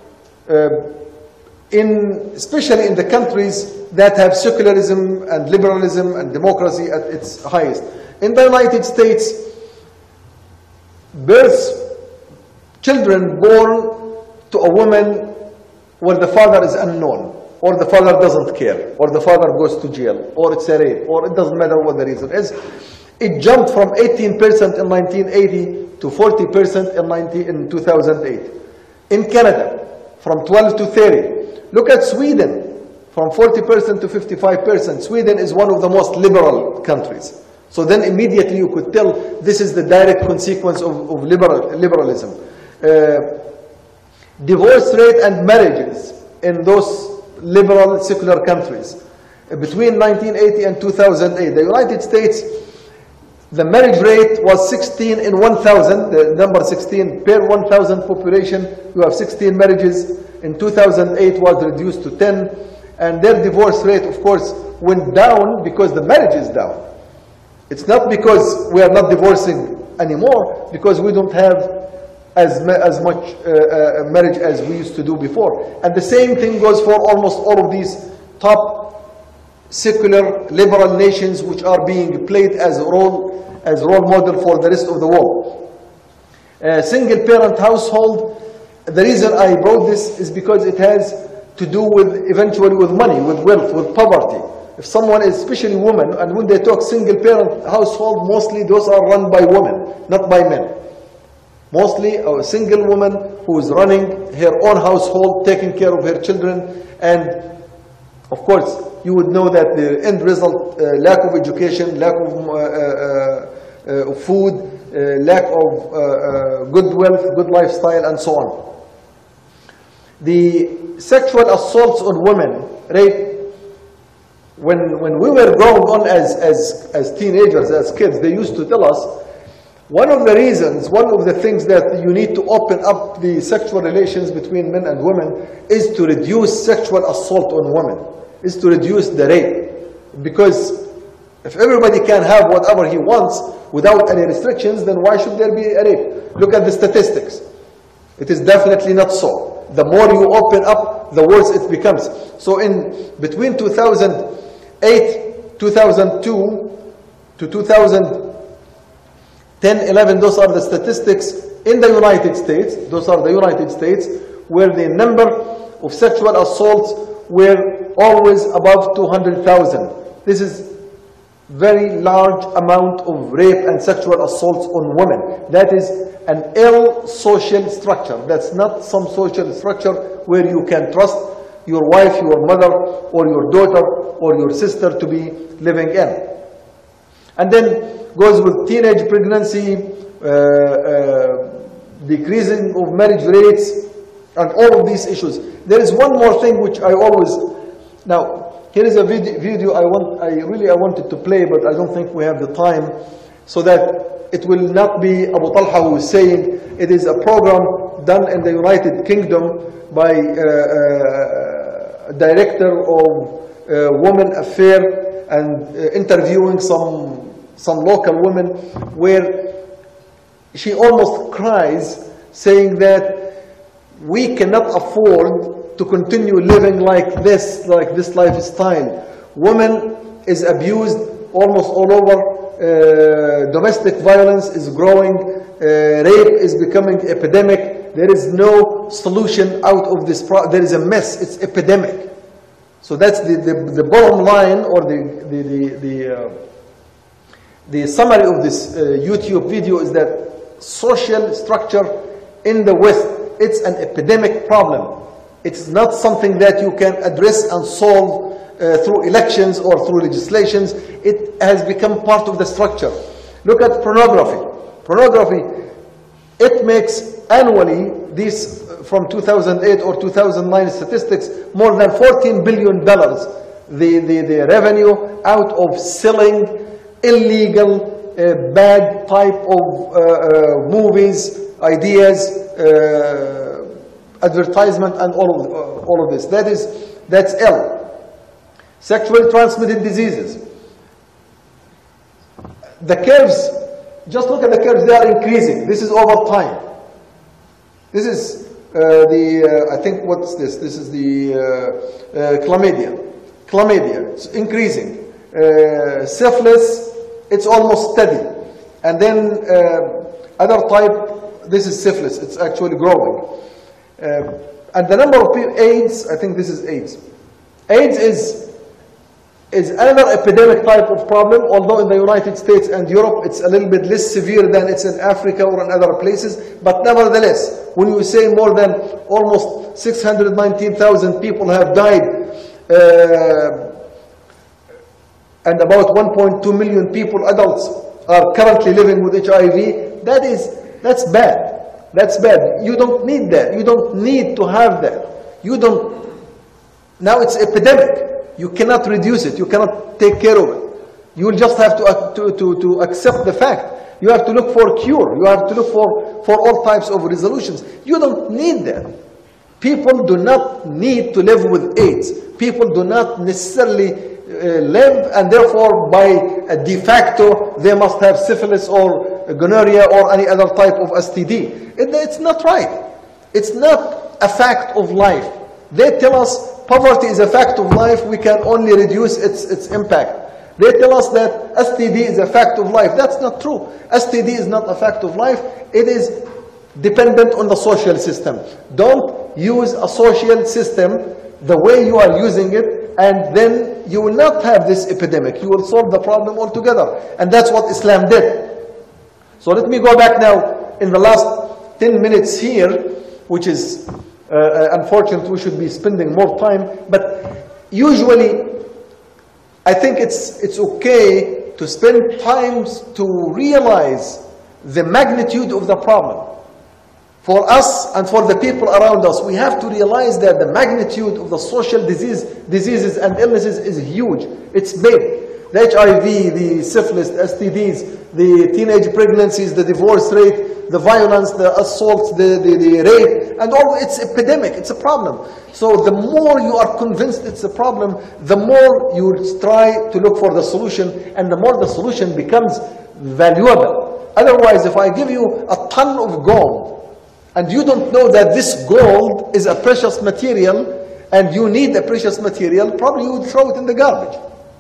Uh, In, especially in the countries that have secularism and liberalism and democracy at its highest. In the United States, births, children born to a woman where the father is unknown, or the father doesn't care, or the father goes to jail, or it's a rape, or it doesn't matter what the reason is. It jumped from eighteen percent in nineteen eighty to forty percent in two thousand eight. In Canada, from twelve to thirty. Look at Sweden, from forty percent to fifty-five percent. Sweden is one of the most liberal countries. So then immediately you could tell this is the direct consequence of, of liberal, liberalism. Uh, divorce rate and marriages in those liberal secular countries. Uh, between nineteen eighty and two thousand eight, the United States, the marriage rate was sixteen in one thousand, the number sixteen per one thousand population, you have sixteen marriages. In two thousand eight was reduced to ten, and their divorce rate, of course, went down because the marriage is down. It's not because we are not divorcing anymore, because we don't have as, as much uh, uh, marriage as we used to do before. And the same thing goes for almost all of these top secular liberal nations which are being played as a role, as role model for the rest of the world. A single parent household. The reason I brought this is because it has to do with eventually with money, with wealth, with poverty. If someone is, especially women, and when they talk single parent household, mostly those are run by women, not by men. Mostly a single woman who is running her own household, taking care of her children, and of course you would know that the end result, uh, lack of education, lack of uh, uh, uh, food, uh, lack of uh, uh, good wealth, good lifestyle, and so on. The sexual assaults on women, rape, when, when we were growing on as, as, as teenagers, as kids, they used to tell us, one of the reasons, one of the things that you need to open up the sexual relations between men and women is to reduce sexual assault on women, is to reduce the rape. Because if everybody can have whatever he wants without any restrictions, then why should there be a rape? Look at the statistics. It is definitely not so. The more you open up, the worse it becomes. So in between two thousand eight, two thousand two to two thousand ten, eleven, those are the statistics in the United States. Those are the United States where the number of sexual assaults were always above two hundred thousand. This is very large amount of rape and sexual assaults on women. That is an ill social structure. That's not some social structure where you can trust your wife, your mother, or your daughter, or your sister to be living in. And then goes with teenage pregnancy, uh, uh, decreasing of marriage rates, and all of these issues. There is one more thing which I always, now here is a video, video I want, I really I wanted to play, but I don't think we have the time, so that it will not be Abu Talha who is saying. It is a program done in the United Kingdom by uh, a director of uh, Women Affair, and uh, interviewing some some local women, where she almost cries, saying that we cannot afford to continue living like this, like this lifestyle. Women is abused almost all over. Uh, domestic violence is growing. Uh, rape is becoming epidemic. There is no solution out of this. Pro there is a mess. It's epidemic. So that's the, the, the bottom line, or the, the, the, the, uh, the summary of this uh, YouTube video is that social structure in the West, it's an epidemic problem. It's not something that you can address and solve uh, through elections or through legislations. It has become part of the structure. Look at pornography. Pornography, it makes annually, these from two thousand eight or two thousand nine statistics, more than fourteen billion dollars, the, the, the revenue out of selling illegal, uh, bad type of uh, uh, movies, ideas, uh, advertisement, and all of, uh, all of this. That is, that's ill. Sexually transmitted diseases. The curves, just look at the curves, they are increasing. This is over time. This is uh, the, uh, I think, what's this? This is the uh, uh, chlamydia. Chlamydia, it's increasing. Uh, syphilis, it's almost steady. And then uh, other type, this is syphilis, it's actually growing. Uh, and the number of people, AIDS, I think this is AIDS. AIDS is is another epidemic type of problem, although in the United States and Europe it's a little bit less severe than it's in Africa or in other places. But nevertheless, when you say more than almost six hundred nineteen thousand people have died, uh, and about one point two million people, adults, are currently living with H I V, that is, that's bad. That's bad. You don't need that. You don't need to have that. You don't, now it's epidemic. You cannot reduce it. You cannot take care of it. You will just have to, uh, to, to, to accept the fact. You have to look for a cure. You have to look for, for all types of resolutions. You don't need that. People do not need to live with AIDS. People do not necessarily uh, live, and therefore by uh, de facto they must have syphilis or gonorrhea or any other type of S T D. It, it's not right. It's not a fact of life. They tell us poverty is a fact of life. We can only reduce its, its impact. They tell us that S T D is a fact of life. That's not true. S T D is not a fact of life. It is dependent on the social system. Don't use a social system the way you are using it, and then you will not have this epidemic. You will solve the problem altogether. And that's what Islam did. So let me go back now in the last ten minutes here, which is uh, unfortunate. We should be spending more time. But usually, I think it's, it's okay to spend time to realize the magnitude of the problem. For us and for the people around us, we have to realize that the magnitude of the social disease, diseases and illnesses is huge. It's big. The H I V, the syphilis, the S T Ds, the teenage pregnancies, the divorce rate, the violence, the assaults, the, the, the rape, and all, it's epidemic, it's a problem. So the more you are convinced it's a problem, the more you try to look for the solution, and the more the solution becomes valuable. Otherwise, if I give you a ton of gold, and you don't know that this gold is a precious material, and you need a precious material, probably you would throw it in the garbage.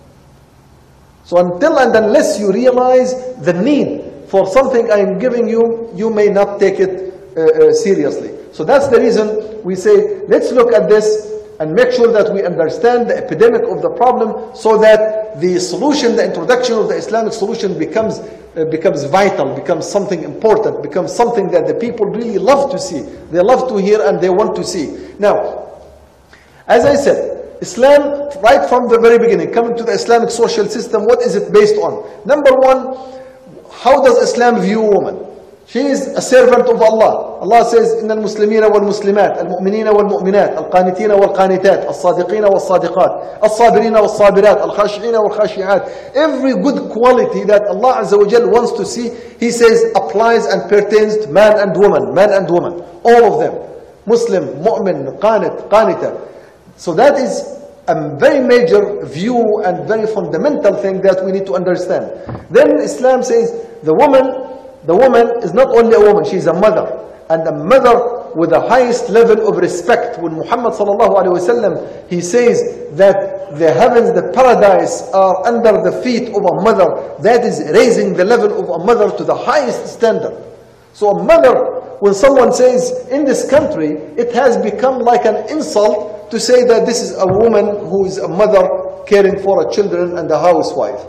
So until and unless you realize the need for something I'm giving you, you may not take it uh, uh, seriously. So that's the reason we say, let's look at this and make sure that we understand the epidemic of the problem so that the solution, the introduction of the Islamic solution becomes, uh, becomes vital, becomes something important, becomes something that the people really love to see. They love to hear and they want to see. Now, as I said, Islam, right from the very beginning, coming to the Islamic social system, what is it based on? Number one, how does Islam view woman? She is a servant of Allah. Allah says, إِنَّ الْمُسْلِمِينَ وَالْمُسْلِمَاتِ الْمُؤْمِنِينَ وَالْمُؤْمِنَاتِ الْقَانِتِينَ وَالْقَانِتَاتِ الصَّادِقِينَ وَالصَّادِقَاتِ الصَّابِرِينَ وَالصَّابِرَاتِ الْخَاشِعِينَ وَالْخَاشِعَاتِ. Every good quality that Allah Azza wa Jal wants to see, He says applies and pertains to man and woman, man and woman, all of them. Muslim, mu'min, qanit, qanita. So that is a very major view and very fundamental thing that we need to understand. Then Islam says the woman, the woman is not only a woman, she is a mother. And a mother with the highest level of respect. When Muhammad sallallahu alaihi wasallam, he says that the heavens, the paradise are under the feet of a mother. That is raising the level of a mother to the highest standard. So a mother, when someone says in this country, it has become like an insult to say that this is a woman who is a mother caring for her children and a housewife.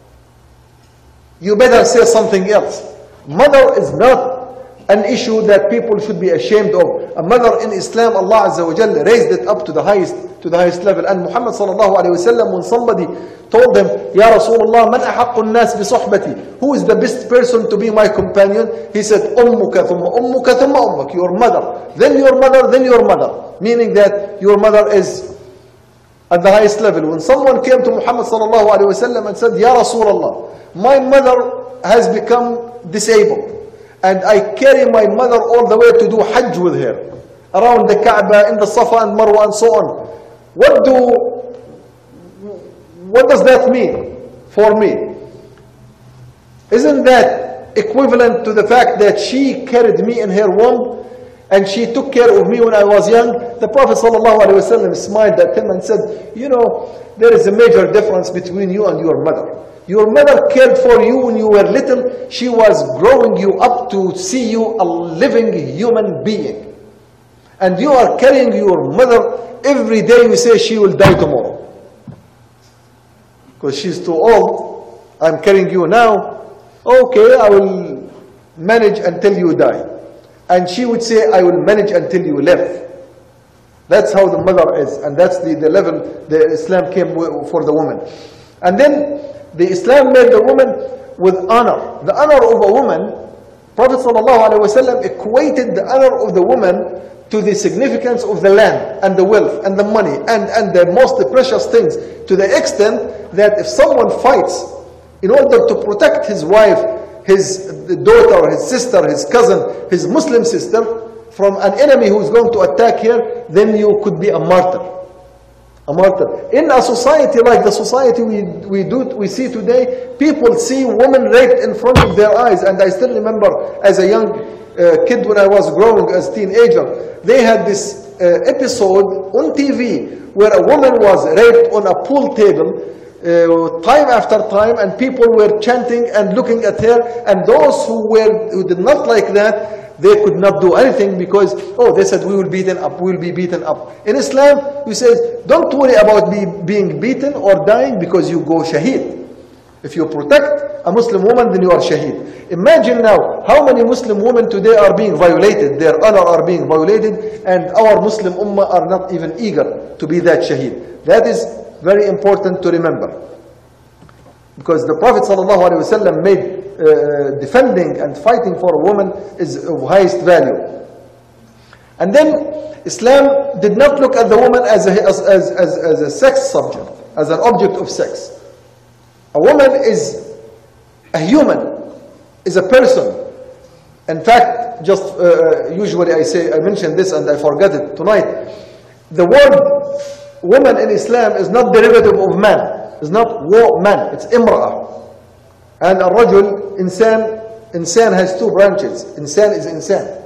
You better say something else. Mother is not an issue that people should be ashamed of. A mother in Islam, Allah Azza wa Jalla raised it up to the highest to the highest level. And Muhammad sallallahu alayhi wa sallam, when somebody told him, Ya Rasulullah, man ahaqqun nas bi suhbati, who is the best person to be my companion? He said, Ummuka thumma ummuka thumma ummuk, your mother, then your mother, then your mother. Meaning that your mother is at the highest level. When someone came to Muhammad sallallahu alayhi wa sallam and said, Ya Rasulullah, my mother has become disabled, and I carry my mother all the way to do Hajj with her, around the Kaaba, in the Safa and Marwa and so on. What do, what does that mean for me? Isn't that equivalent to the fact that she carried me in her womb and she took care of me when I was young? The Prophet ﷺ smiled at him and said, you know, there is a major difference between you and your mother. Your mother cared for you when you were little. She was growing you up to see you a living human being. And you are carrying your mother. Every day you say she will die tomorrow, because she's too old. I'm carrying you now. Okay, I will manage until you die. And she would say, I will manage until you live. That's how the mother is. And that's the, the level the Islam came for the woman. And then the Islam made the woman with honor. The honor of a woman, Prophet ﷺ equated the honor of the woman to the significance of the land and the wealth and the money and, and the most precious things, to the extent that if someone fights in order to protect his wife, his daughter, his sister, his cousin, his Muslim sister from an enemy who is going to attack her, then you could be a martyr. A martyr. In a society like the society we, we, do, we see today, people see women raped in front of their eyes. And I still remember as a young uh, kid when I was growing as a teenager, they had this uh, episode on T V where a woman was raped on a pool table uh, time after time, and people were chanting and looking at her, and those who were who did not like that, they could not do anything because, oh, they said we will be beaten up, we will be beaten up. In Islam, you say, don't worry about be, being beaten or dying because you go shaheed. If you protect a Muslim woman, then you are shaheed. Imagine now how many Muslim women today are being violated, their honor are being violated, and our Muslim ummah are not even eager to be that shaheed. That is very important to remember. Because the Prophet ﷺ made uh, defending and fighting for a woman is of highest value. And then Islam did not look at the woman as a, as, as, as, as a sex subject, as an object of sex. A woman is a human, is a person. In fact, just uh, usually I say, I mentioned this and I forgot it tonight. The word woman in Islam is not derivative of man. It's not woman, it's imra'ah. And a rajul, insan, insan has two branches. Insan is insan.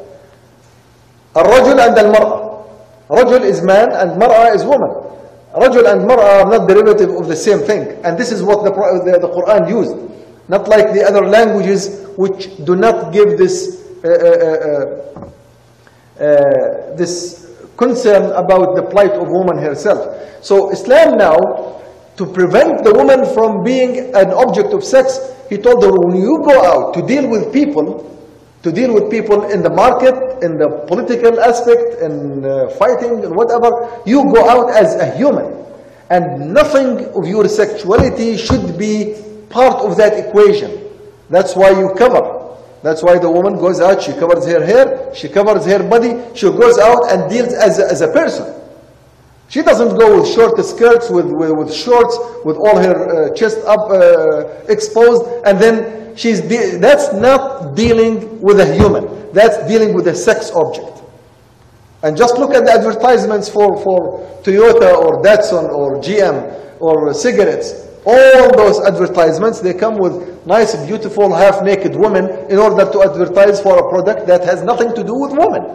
A rajul and al-mar'ah. Rajul is man and mar'ah is woman. Rajul and mar'ah are not derivative of the same thing. And this is what the, the, the Quran used. Not like the other languages which do not give this, uh, uh, uh, uh, this concern about the plight of woman herself. So Islam now, to prevent the woman from being an object of sex, he told her, when you go out to deal with people, to deal with people in the market, in the political aspect, in uh, fighting and whatever, you go out as a human. And nothing of your sexuality should be part of that equation. That's why you cover. That's why the woman goes out, she covers her hair, she covers her body, she goes out and deals as a, as a person. She doesn't go with short skirts, with, with, with shorts, with all her uh, chest up uh, exposed, and then she's, de- that's not dealing with a human. That's dealing with a sex object. And just look at the advertisements for, for Toyota or Datsun or G M or cigarettes. All those advertisements, they come with nice, beautiful, half-naked women in order to advertise for a product that has nothing to do with women.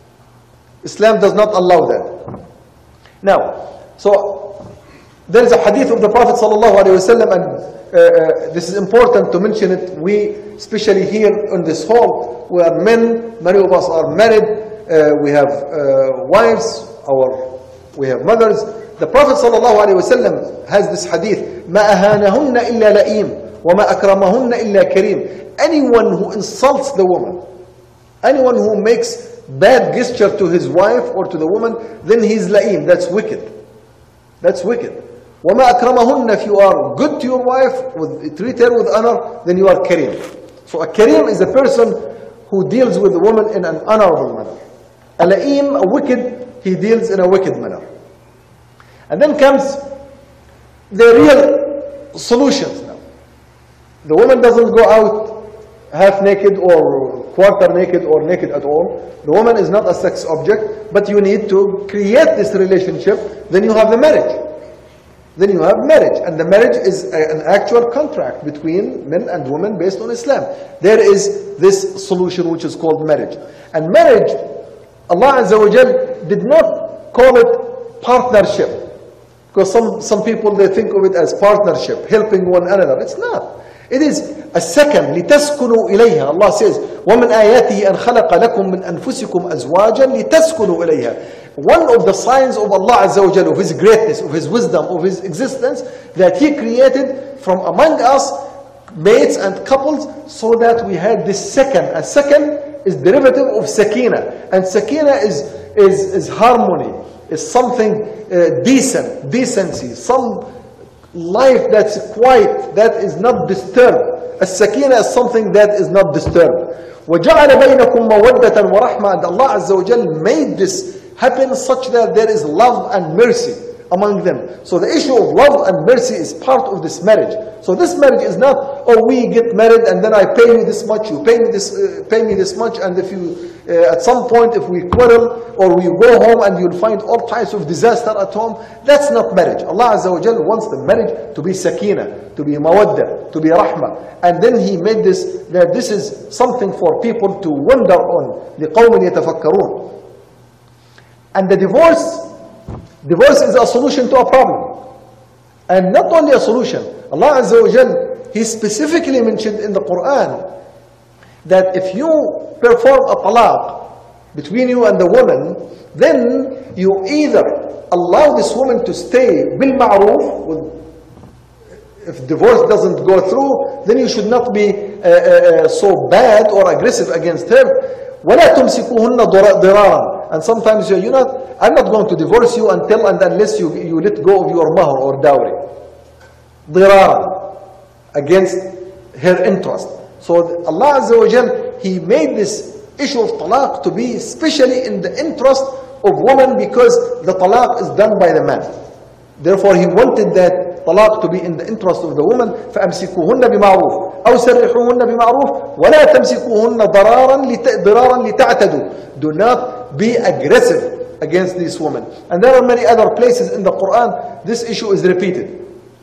Islam does not allow that. Now, so there is a hadith of the Prophet sallallahu alaihi wasallam, and uh, uh, this is important to mention it. We, especially here in this hall, we are men, many of us are married, uh, we have uh, wives, our, we have mothers. The Prophet sallallahu alaihi wasallam has this hadith: "Ma ahanahunna illa la'im, wa ma akramahunna illa kareem." Anyone who insults the woman, anyone who makes bad gesture to his wife or to the woman, then he's la'im. That's wicked. That's wicked. Wa ma akramahunna, if you are good to your wife, with, treat her with honor, then you are kareem. So a kareem is a person who deals with the woman in an honorable manner. A la'im, a wicked, he deals in a wicked manner. And then comes the real solutions now. The woman doesn't go out half naked or quarter naked or naked at all. The woman is not a sex object, but you need to create this relationship. Then you have the marriage. Then you have marriage. And the marriage is a, an actual contract between men and women based on Islam. There is this solution which is called marriage. And marriage, Allah Azza wa Jal did not call it partnership. Because some, some people, they think of it as partnership, helping one another. It's not. It is a second. لِتَسْكُنُوا إِلَيْهَا. Allah says, وَمِنْ آيَاتِهِ أَنْ خَلَقَ لَكُم مِّنْ أَنفُسِكُمْ أَزْوَاجًا لِتَسْكُنُوا إِلَيْهَا. One of the signs of Allah Azza wa Jalla, of His greatness, of His wisdom, of His existence, that He created from among us mates and couples, so that we had this second. A second is derivative of sakina. And sakina is, is, is harmony. Is something uh, decent, decency, some life that's quiet, that is not disturbed. As-sakina is something that is not disturbed. وَجَعَلَ بَيْنَكُمْ مَوَدَّةً وَرَحْمَةً. And Allah Azza wa Jal made this happen such that there is love and mercy among them. So the issue of love and mercy is part of this marriage. So this marriage is not, oh, we get married and then I pay you this much, you pay me this, uh, pay me this much, and if you, uh, at some point, if we quarrel or we go home and you'll find all types of disaster at home, that's not marriage. Allah Azza wa Jal wants the marriage to be sakina, to be mawadda, to be rahmah. And then He made this, that this is something for people to wonder on. لِقَوْمٍ يَتَفَكَّرُونَ. And the divorce, divorce is a solution to a problem. And not only a solution. Allah Azza wa Jal, He specifically mentioned in the Quran that if you perform a talaq between you and the woman, then you either allow this woman to stay bil ma'roof, if divorce doesn't go through, then you should not be uh, uh, so bad or aggressive against her. وَلَا تُمْسِكُوهُنَّ ضِرَارًا. And sometimes you're not, I'm not going to divorce you until and unless you, you let go of your mahr or dowry. ضِرَارًا. Against her interest. So Allah Azza wa Jal, He made this issue of talaq to be especially in the interest of woman, because the talaq is done by the man. Therefore He wanted that talaq to be in the interest of the woman. فَأَمْسِكُوهُنَّ بِمَعْرُوفٍ أَوْ سَرِّحُوهُنَّ بِمَعْرُوفٍ وَلَا تَمْسِكُوهُنَّ ضَرَارًا لِتَعْتَدُوا. Do not be aggressive against this woman. And there are many other places in the Quran this issue is repeated.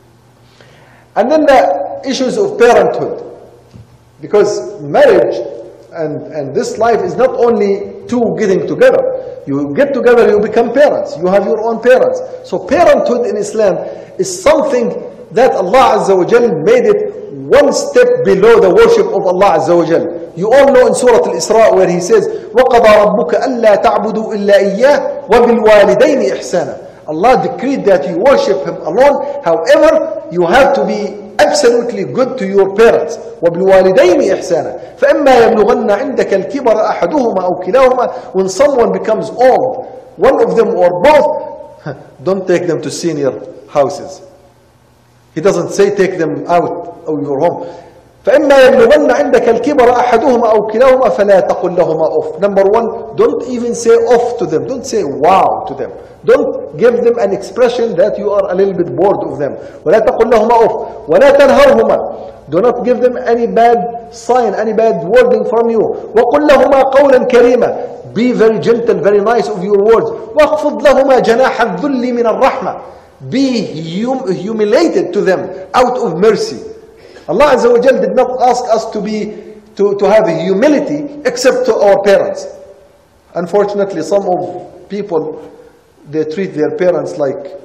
And then the issues of parenthood. Because marriage and, and this life is not only two getting together. You get together, you become parents. You have your own parents. So parenthood in Islam is something that Allah Azza wa Jal made it one step below the worship of Allah Azza wa Jal. You all know in Surah Al-Isra where He says, وَقَضَى رَبُّكَ أَلَّا تَعْبُدُوا إِلَّا إِيَّاهُ وَبِالْوَالِدَيْنِ إِحْسَانًا. Allah decreed that you worship Him alone. However, you have to be absolutely good to your parents. وَبِالْوَالِدَيْنِ إِحْسَانًا فَإِمَّا يَبْلُغَنَّ عِنْدَكَ الْكِبَرَ أَحَدُهُمَا أَوْ كِلَاهُمَا. When someone becomes old, one of them or both, don't take them to senior houses. He doesn't say take them out of your home. فَإِمَّا يَبْلُغَنَّ عِنْدَكَ الْكِبَرَ أَحَدُهُمَا أَوْ كِلَاهُمَا فَلَا تَقُلْ لَهُمَا أُفٍّ. Number one, don't even say off to them. Don't say wow to them. Don't give them an expression that you are a little bit bored of them. وَلَا تَقُلْ لَهُمَا أُفٍّ وَلَا تَنْهَرْهُمَا. Do not give them any bad sign, any bad wording from you. وَقُلْ لَهُمَا قَوْلًا كَرِيمًا. Be very gentle, very nice of your words. وَاخْفِضْ لَهُمَا جَنَاحَ الذُّلِّ مِنَ الرَّحْمَةِ. Be hum- humiliated to them out of mercy. Allah Azza wa Jal did not ask us to be to, to have humility except to our parents. Unfortunately, some of people, they treat their parents like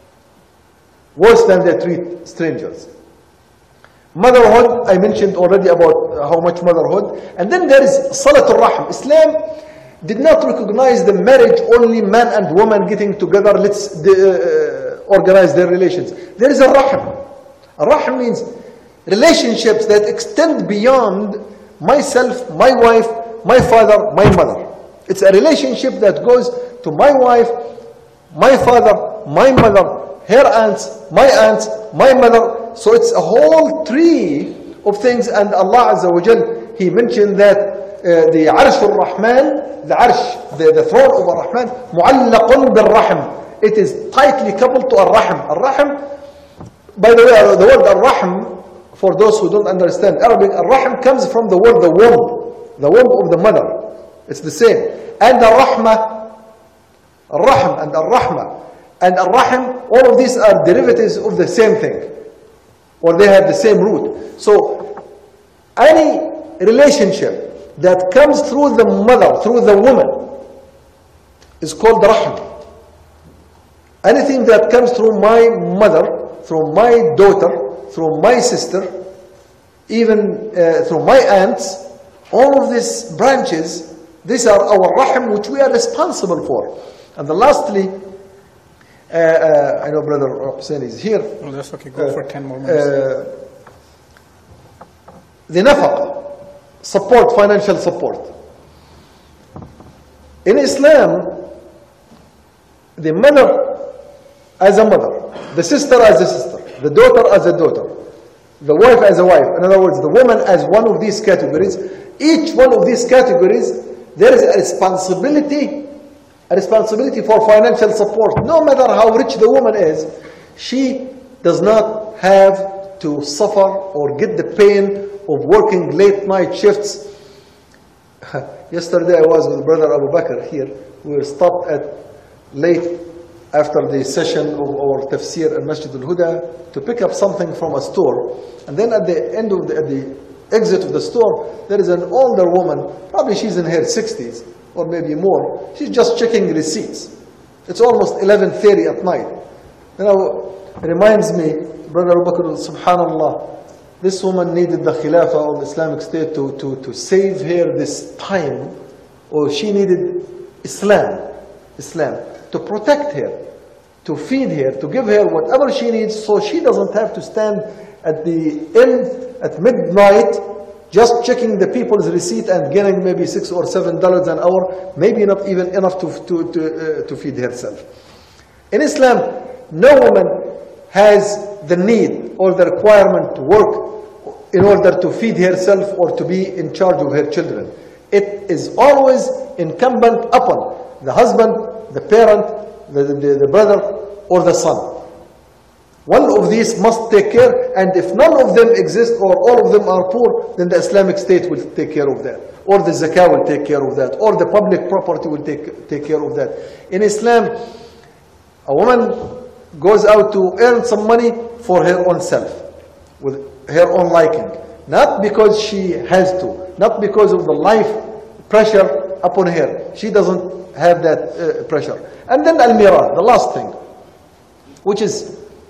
worse than they treat strangers. Motherhood, I mentioned already about how much motherhood. And then there is Salatul Rahm. Islam did not recognize the marriage only man and woman getting together, let's uh, organize their relations. There is a Rahm. A Rahm means relationships that extend beyond myself, my wife, my father, my mother. It's a relationship that goes to my wife, my father, my mother, her aunts, my aunts, my mother. So it's a whole tree of things. And Allah Azza wa Jal, He mentioned that uh, the Arsh al-Rahman, the Arsh, the, the throne of Ar-Rahman, mu'allaqun bil-Rahm. It is tightly coupled to Ar-Rahm. Ar-Rahm, by the way, the word Ar-Rahm, for those who don't understand Arabic, Ar-Rahm comes from the word the womb, the womb of the mother. It's the same. And Ar-Rahmah, Ar-Rahm and Ar-Rahmah and Ar-Rahm, all of these are derivatives of the same thing, or they have the same root. So any relationship that comes through the mother, through the woman, is called Rahm. Anything that comes through my mother, through my daughter, through my sister, even uh, through my aunts, all of these branches, these are our Rahm, which we are responsible for. And then lastly, uh, uh, I know Brother Hussein is here. Oh, that's okay, go uh, for ten more minutes. Uh, the nafaqa, support, financial support. In Islam, the mother as a mother, the sister as a sister, the daughter as a daughter, the wife as a wife. In other words, the woman as one of these categories. Each one of these categories, there is a responsibility, a responsibility for financial support. No matter how rich the woman is, she does not have to suffer or get the pain of working late night shifts. Yesterday I was with Brother Abu Bakr here. We were stopped at late after the session of our tafsir at Masjid al-Huda to pick up something from a store. And then at the end of the, at the exit of the store, there is an older woman, probably she's in her sixties or maybe more. She's just checking receipts. It's almost eleven thirty at night. You know, it reminds me, Brother Abu Bakr, subhanallah, this woman needed the Khilafah of the Islamic State to, to, to save her this time, or she needed Islam, Islam, to protect her, to feed her, to give her whatever she needs, so she doesn't have to stand at the end at midnight just checking the people's receipt and getting maybe six or seven dollars an hour, maybe not even enough to, to, to, uh, to feed herself. In Islam, no woman has the need or the requirement to work in order to feed herself or to be in charge of her children. It is always incumbent upon the husband, the parent, the, the, the brother, or the son. One of these must take care, and if none of them exist or all of them are poor, then the Islamic State will take care of that, or the zakah will take care of that, or the public property will take, take care of that. In Islam, a woman goes out to earn some money for her own self, with her own liking, not because she has to, not because of the life pressure upon her. She doesn't have that uh, pressure. And then al-mirah, the last thing, which is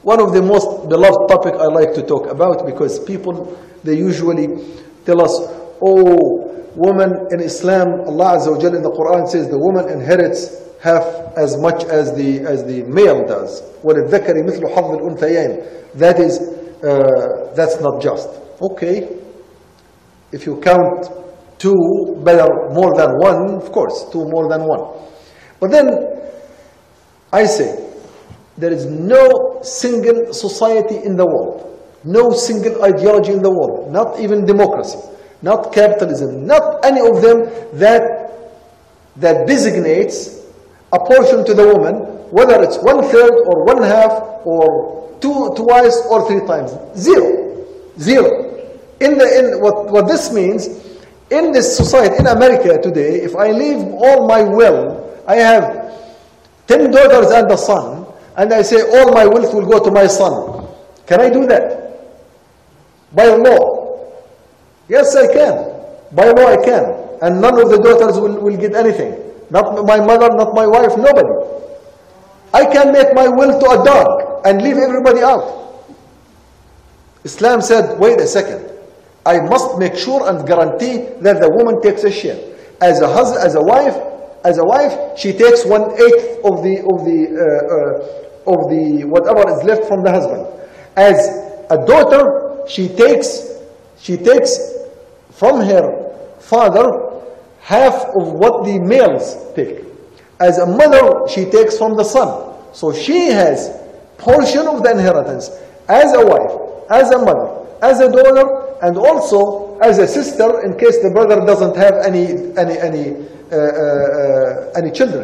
one of the most beloved topic I like to talk about, because people, they usually tell us, oh, woman in Islam, Allah Azza wa Jalla in the Quran says the woman inherits half as much as the as the male does. وَلِلذَّكَرِ مِثْلُ حَظِّ الْأُنْثَيَيْنِ. That is, uh, that's not just. Okay, if you count two better more than one, of course, two more than one. But then, I say, there is no single society in the world, no single ideology in the world, not even democracy, not capitalism, not any of them that, that designates a portion to the woman, whether it's one third or one half or two twice or three times. Zero. Zero. In the in what, what this means, in this society, in America today, if I leave all my will, I have ten daughters and a son, and I say all my wealth will go to my son. Can I do that? By law. Yes, I can. By law I can. And none of the daughters will, will get anything. Not my mother, not my wife, nobody. I can make my will to a dog and leave everybody out. Islam said, wait a second. I must make sure and guarantee that the woman takes a share. As a husband, as a wife, as a wife, she takes one eighth of the of the uh, uh, of the whatever is left from the husband. As a daughter, she takes she takes from her father half of what the males take. As a mother, she takes from the son. So she has portion of the inheritance as a wife, as a mother, as a daughter, and also as a sister in case the brother doesn't have any any any uh, uh, uh, any children,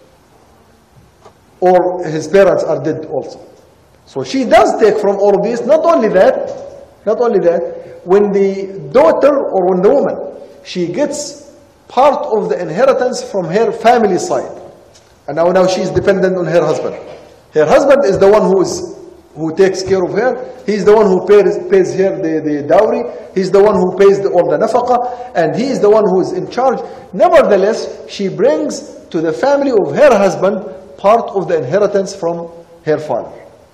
or his parents are dead also. So she does take from all of these. Not only that, not only that, when the daughter or when the woman, she gets part of the inheritance from her family side. And now, now she's dependent on her husband. Her husband is the one who is who takes care of her. He's the one who pays, pays her the, the dowry. He's the one who pays the, all the nafaqah. And he is the one who is in charge. Nevertheless, she brings to the family of her husband part of the inheritance from her father.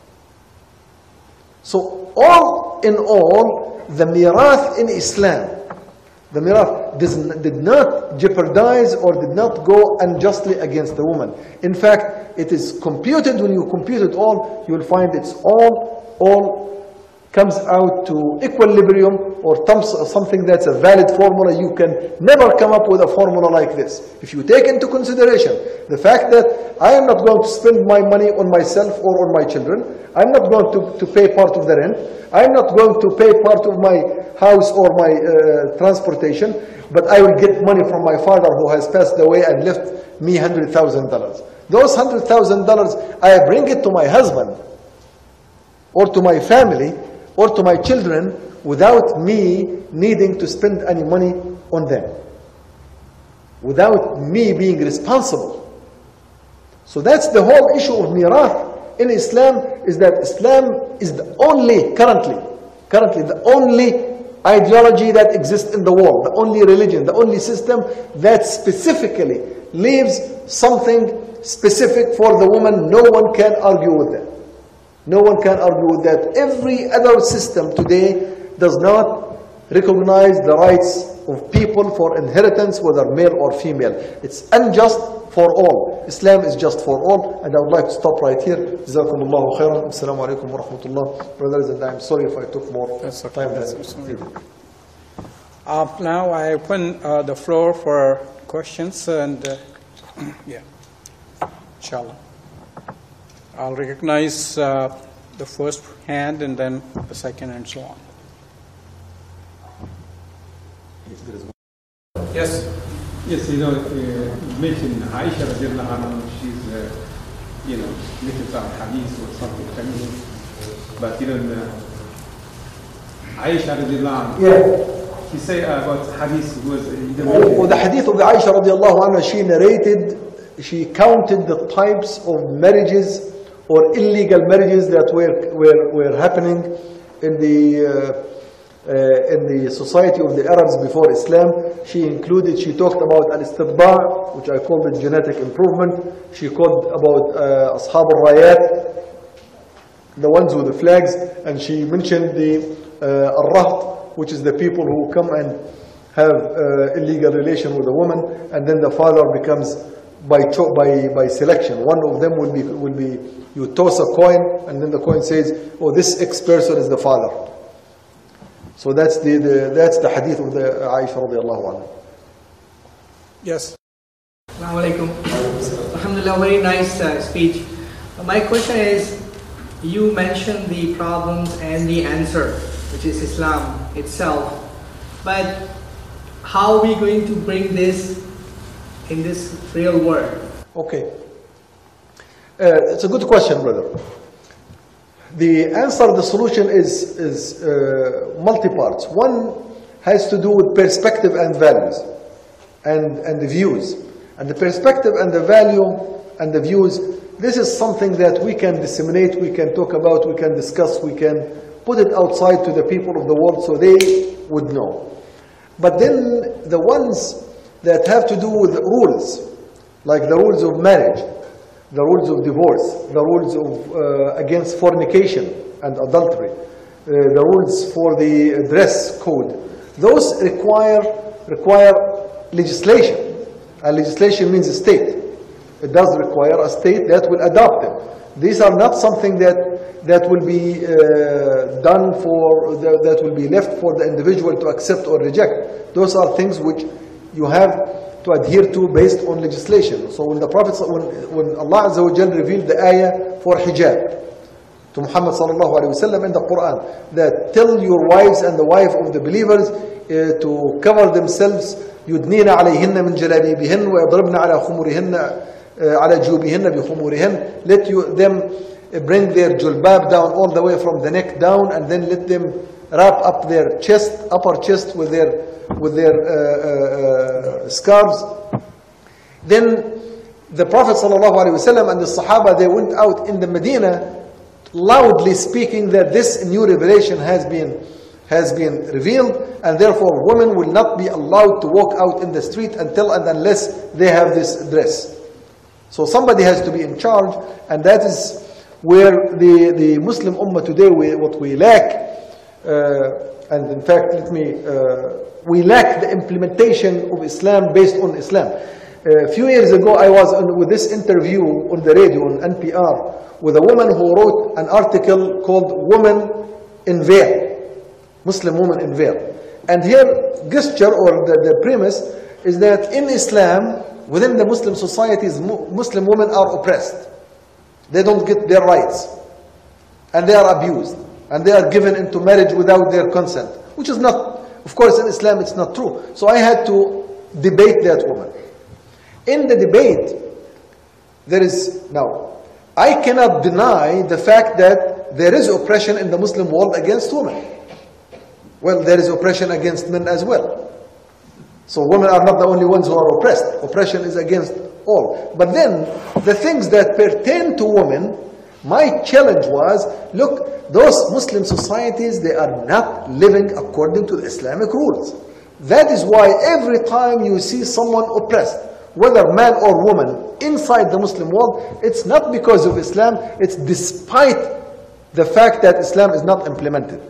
So all in all, the mirath in Islam, the mirath did not jeopardize or did not go unjustly against the woman. In fact, it is computed, when you compute it all, you will find it's all, all comes out to equilibrium, or something that's a valid formula. You can never come up with a formula like this. If you take into consideration the fact that I am not going to spend my money on myself or on my children, I'm not going to, to pay part of the rent, I'm not going to pay part of my house or my uh, transportation, but I will get money from my father who has passed away and left me one hundred thousand dollars. Those one hundred thousand dollars, I bring it to my husband or to my family or to my children without me needing to spend any money on them, without me being responsible. So that's the whole issue of mirath in Islam, is that Islam is the only, currently, currently the only ideology that exists in the world, the only religion, the only system that specifically leaves something specific for the woman. No one can argue with that. No one can argue with that. Every other system today does not recognize the rights of people for inheritance, whether male or female. It's unjust for all. Islam is just for all. And I would like to stop right here. Jazakumullahu khairan. Assalamu alaikum wa rahmatullah. Brothers, and I'm sorry if I took more That's okay. time That's than needed. Uh, now I open uh, the floor for questions, and uh, yeah, inshallah. I'll recognize uh, the first hand and then the second and so on. Yes. Yes, you know, uh, you mentioned Aisha radiallahu anha, she's, uh, you know, little some hadith or something feminine, but you know, uh, Aisha radiallahu anha, Yeah. she say about hadith was, uh, the Oh, the hadith of Aisha radiallahu anha, she narrated, she counted the types of marriages or illegal marriages that were, were, were happening in the uh, uh, in the society of the Arabs before Islam. She included, she talked about al-istibba', which I called the genetic improvement. She called about uh, ashab al-rayat, the ones with the flags, and she mentioned the uh, al-raht, which is the people who come and have uh, illegal relation with a woman, and then the father becomes by cho by by selection. One of them will be will be you toss a coin, and then the coin says, "Oh, this X person is the father." So that's the, the that's the hadith of the Aisha radiallahu anha. Yes. Assalamu alaikum. Alhamdulillah, very nice uh, speech. My question is, you mentioned the problems and the answer, which is Islam itself. But how are we going to bring this in this real world? Okay. Uh, it's a good question, brother. The answer, the solution is, is uh, multi-parts. One has to do with perspective and values and, and the views. And the perspective and the value and the views, this is something that we can disseminate, we can talk about, we can discuss, we can put it outside to the people of the world so they would know. But then the ones that have to do with rules, like the rules of marriage, the rules of divorce, the rules of uh, against fornication and adultery, uh, the rules for the dress code, those require require legislation. And legislation means a state. It does require a state that will adopt them. These are not something that that will be uh, done for the, that will be left for the individual to accept or reject. Those are things which you have to adhere to based on legislation. So when the Prophet, when, when Allah Azza wa Jal revealed the ayah for hijab to Muhammad sallallahu alaihi wasallam in the Quran, that tell your wives and the wife of the believers uh, to cover themselves, يدنين عليهن من جلابيبهن ويضربن على خمورهن على جيوبهن بخمورهن. Let you them bring their julbab down all the way from the neck down, and then let them wrap up their chest, upper chest with their with their uh, uh, scarves. Then the Prophet sallallahu alaihi wasallam and the Sahaba, they went out in the Medina loudly speaking that this new revelation has been has been revealed, and therefore women will not be allowed to walk out in the street until and unless they have this dress. So somebody has to be in charge, and that is where the, the Muslim Ummah today, we, what we lack, uh, and in fact, let me, uh, we lack the implementation of Islam based on Islam. Uh, a few years ago, I was on, with this interview on the radio, on N P R, with a woman who wrote an article called Woman in Veil. Muslim woman in veil. And her gesture or the, the premise is that in Islam, within the Muslim societies, Muslim women are oppressed. They don't get their rights. And they are abused. And they are given into marriage without their consent. Which is not, of course in Islam it's not true. So I had to debate that woman. In the debate, there is, now, I cannot deny the fact that there is oppression in the Muslim world against women. Well, there is oppression against men as well. So women are not the only ones who are oppressed. Oppression is against all. But then, the things that pertain to women, my challenge was, look, those Muslim societies, they are not living according to the Islamic rules. That is why every time you see someone oppressed, whether man or woman, inside the Muslim world, it's not because of Islam, it's despite the fact that Islam is not implemented.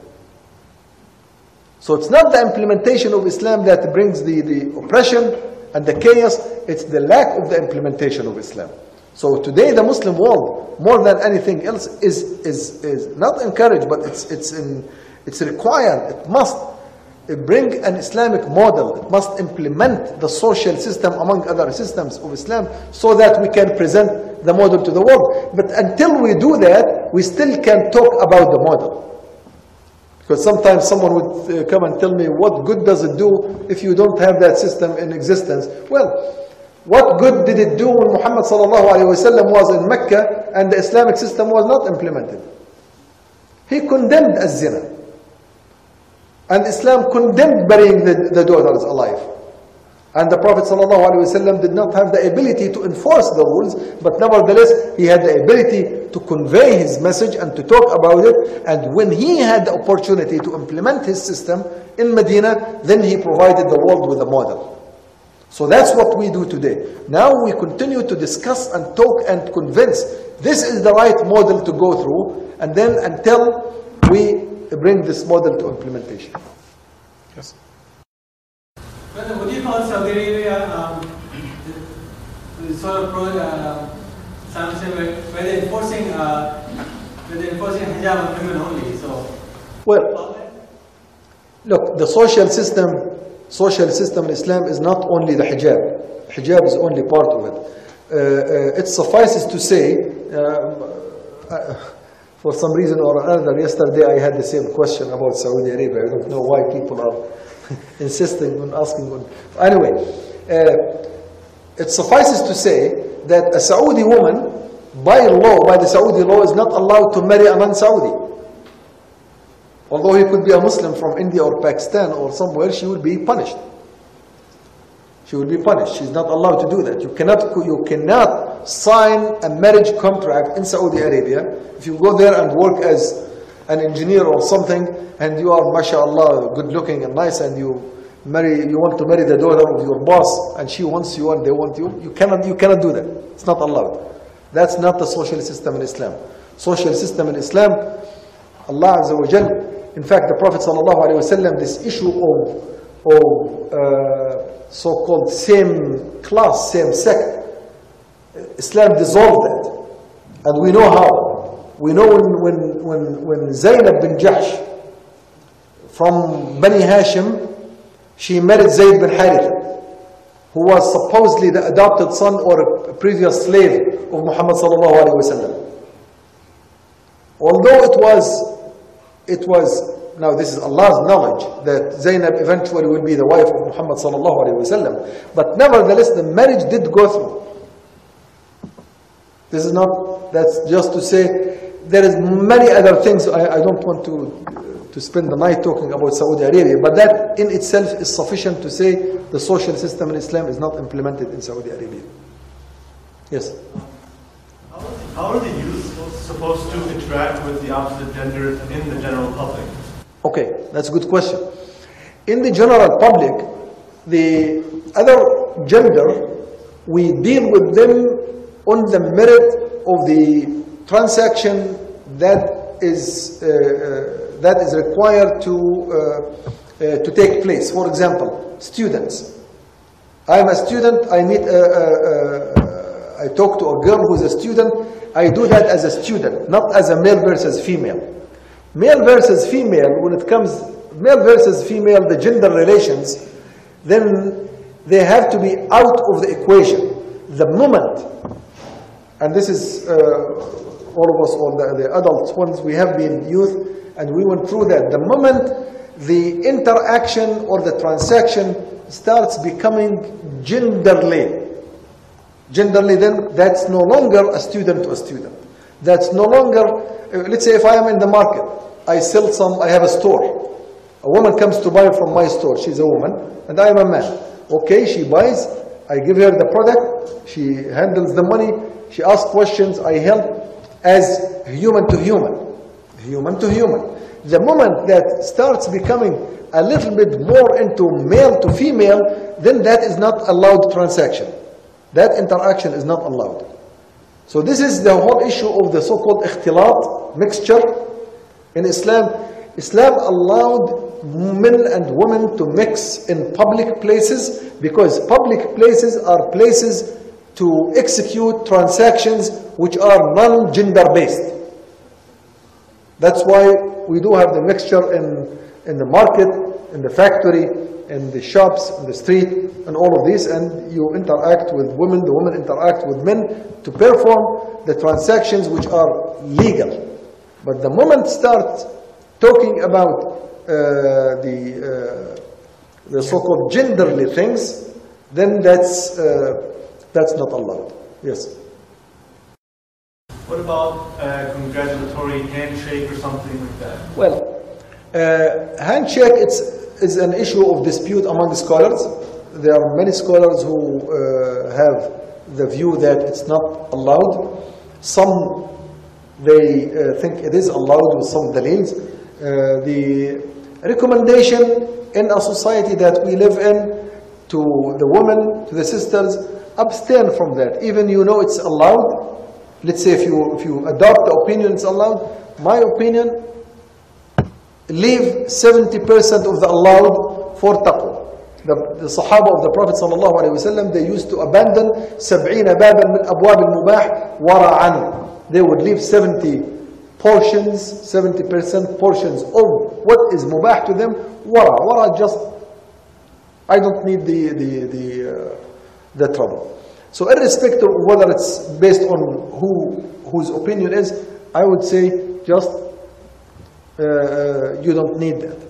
So it's not the implementation of Islam that brings the, the oppression and the chaos, it's the lack of the implementation of Islam. So today the Muslim world, more than anything else, is, is, is not encouraged, but it's, it's, in, it's required, it must bring an Islamic model, it must implement the social system among other systems of Islam so that we can present the model to the world. But until we do that, we still can talk about the model. Because sometimes someone would uh, come and tell me, what good does it do if you don't have that system in existence? Well, what good did it do when Muhammad sallallahu alaihi wasallam was in Mecca and the Islamic system was not implemented? He condemned az-zina. And Islam condemned burying the, the daughters alive. And the Prophet ﷺ did not have the ability to enforce the rules, but nevertheless, he had the ability to convey his message and to talk about it. And when he had the opportunity to implement his system in Medina, then he provided the world with a model. So that's what we do today. Now we continue to discuss and talk and convince this is the right model to go through, and then until we bring this model to implementation. Yes. Brother, would you call Saudi Arabia um, the sort of pro, uh, where, where they're enforcing uh, where they're enforcing hijab on women only? So well, look, the social system. Social system in Islam is not only the hijab. Hijab is only part of it. Uh, uh, it suffices to say, uh, uh, for some reason or another, yesterday I had the same question about Saudi Arabia. I don't know why people are insisting on asking. On. Anyway, uh, it suffices to say that a Saudi woman, by law, by the Saudi law, is not allowed to marry a non-Saudi. Although he could be a Muslim from India or Pakistan or somewhere, she will be punished. She will be punished. She's not allowed to do that. You cannot, you cannot sign a marriage contract in Saudi Arabia. If you go there and work as an engineer or something, and you are, mashallah, good looking and nice, and you marry, you want to marry the daughter of your boss, and she wants you and they want you, you cannot, you cannot do that. It's not allowed. That's not the social system in Islam. Social system in Islam, Allah Azza wa Jal, in fact, the Prophet sallallahu alaihi wasallam, this issue of, of uh, so-called same class, same sect, Islam dissolved that. And we know how. We know when, when, when, when Zaynab bin Jahsh from Bani Hashim, she married Zayd bin Haritha, who was supposedly the adopted son or a previous slave of Muhammad sallallahu alaihi wasallam. Although it was It was, now this is Allah's knowledge, that Zainab eventually will be the wife of Muhammad sallallahu alayhi wa sallam. But nevertheless, the marriage did go through. This is not, that's just to say, there is many other things. I, I don't want to, to spend the night talking about Saudi Arabia, but that in itself is sufficient to say the social system in Islam is not implemented in Saudi Arabia. Yes? How are the youth supposed to interact with the opposite gender in the general public? Okay, that's a good question. In the general public, the other gender, we deal with them on the merit of the transaction that is uh, uh, that is required to uh, uh, to take place. For example, students. I am a student. I meet. A, a, a, I talk to a girl who is a student. I do that as a student, not as a male versus female. Male versus female, when it comes, male versus female, the gender relations, then they have to be out of the equation. The moment, and this is uh, all of us, all the, the adults, ones we have been youth, and we went through that. The moment the interaction or the transaction starts becoming genderly, Generally, then, that's no longer a student to a student. That's no longer, uh, let's say if I am in the market, I sell some, I have a store. A woman comes to buy from my store. She's a woman, and I am a man. Okay, she buys, I give her the product, she handles the money, she asks questions, I help as human to human. Human to human. The moment that starts becoming a little bit more into male to female, then that is not allowed transaction. That interaction is not allowed. So this is the whole issue of the so-called ikhtilat, mixture. In Islam, Islam allowed men and women to mix in public places because public places are places to execute transactions which are non-gender based. That's why we do have the mixture in, in the market, in the factory, in the shops, in the street, and all of this, and you interact with women, the women interact with men to perform the transactions which are legal. But the moment start talking about uh, the, uh, the so-called genderly things, then that's, uh, that's not allowed. Yes? What about a congratulatory handshake or something like that? Well, uh, handshake, it's is an issue of dispute among scholars. There are many scholars who uh, have the view that it's not allowed. Some, they uh, think it is allowed with some daleels. Uh, the recommendation in a society that we live in to the women, to the sisters, abstain from that. Even you know it's allowed. Let's say if you if you adopt the opinion it's allowed. My opinion, leave seventy percent of the allowed for taqwa. The, the Sahaba of the Prophet sallallahu alaihi wasallam, they used to abandon سبعين بابا من أبواب المباح ورعا. They would leave seventy portions, seventy percent portions of what is mubah to them. Wara, wara just, I don't need the the the uh, the trouble. So irrespective of whether it's based on who whose opinion is, I would say just uh, you don't need that.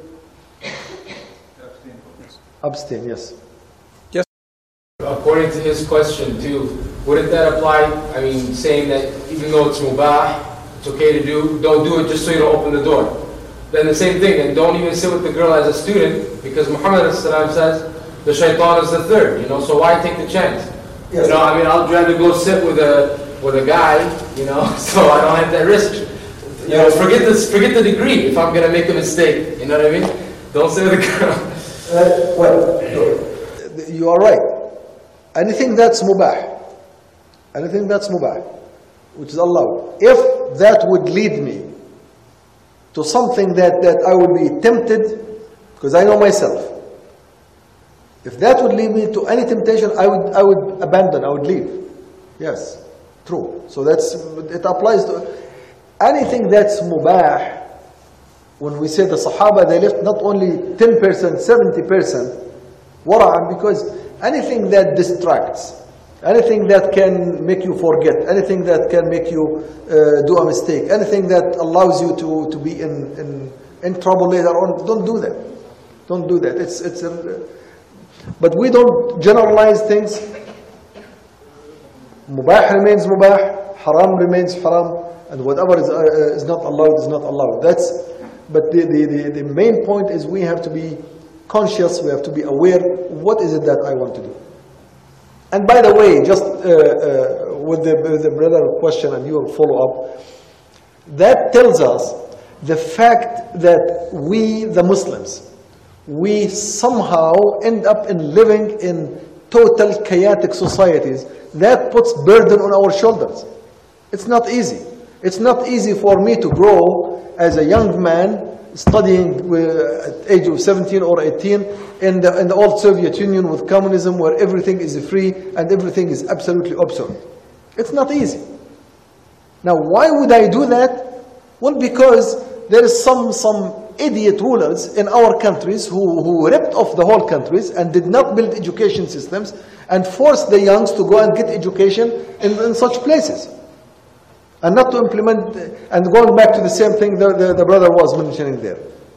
Abstain, yes. Yes. According to his question too, wouldn't that apply? I mean, saying that even though it's mubah, it's okay to do, don't do it just so you don't open the door. Then the same thing, and don't even sit with the girl as a student, because Muhammad says the shaitan is the third, you know, so why take the chance? Yes. You know, I mean, I'll rather go sit with a with a guy, you know, so I don't have that risk. You know, forget this, forget the degree if I'm gonna make a mistake. You know what I mean? Don't sit with a girl. Uh, well, you are right. Anything that's mubah, anything that's mubah, which is allowed, if that would lead me to something that, that I would be tempted, because I know myself, if that would lead me to any temptation, I would, I would abandon, I would leave. Yes, true. So that's, it applies to anything that's mubah. When we say the Sahaba, they left not only ten percent, seventy percent, wara'an, because anything that distracts, anything that can make you forget, anything that can make you uh, do a mistake, anything that allows you to, to be in, in, in trouble later on, don't do that. Don't do that. It's, it's a, but we don't generalize things. Mubah remains mubah, haram remains haram, and whatever is, uh, is not allowed is not allowed. That's But the, the, the, the main point is we have to be conscious, we have to be aware, what is it that I want to do? And by the way, just uh, uh, with, the, with the brother question and your follow-up, that tells us the fact that we, the Muslims, we somehow end up in living in total chaotic societies. That puts burden on our shoulders. It's not easy. It's not easy for me to grow as a young man studying uh, at the age of seventeen or eighteen in the, in the old Soviet Union with communism, where everything is free and everything is absolutely obsolete. It's not easy. Now, why would I do that? Well, because there is some, some idiot rulers in our countries who, who ripped off the whole countries and did not build education systems and forced the youngs to go and get education in, in such places. And not to implement, and going back to the same thing the, the, the brother was mentioning there.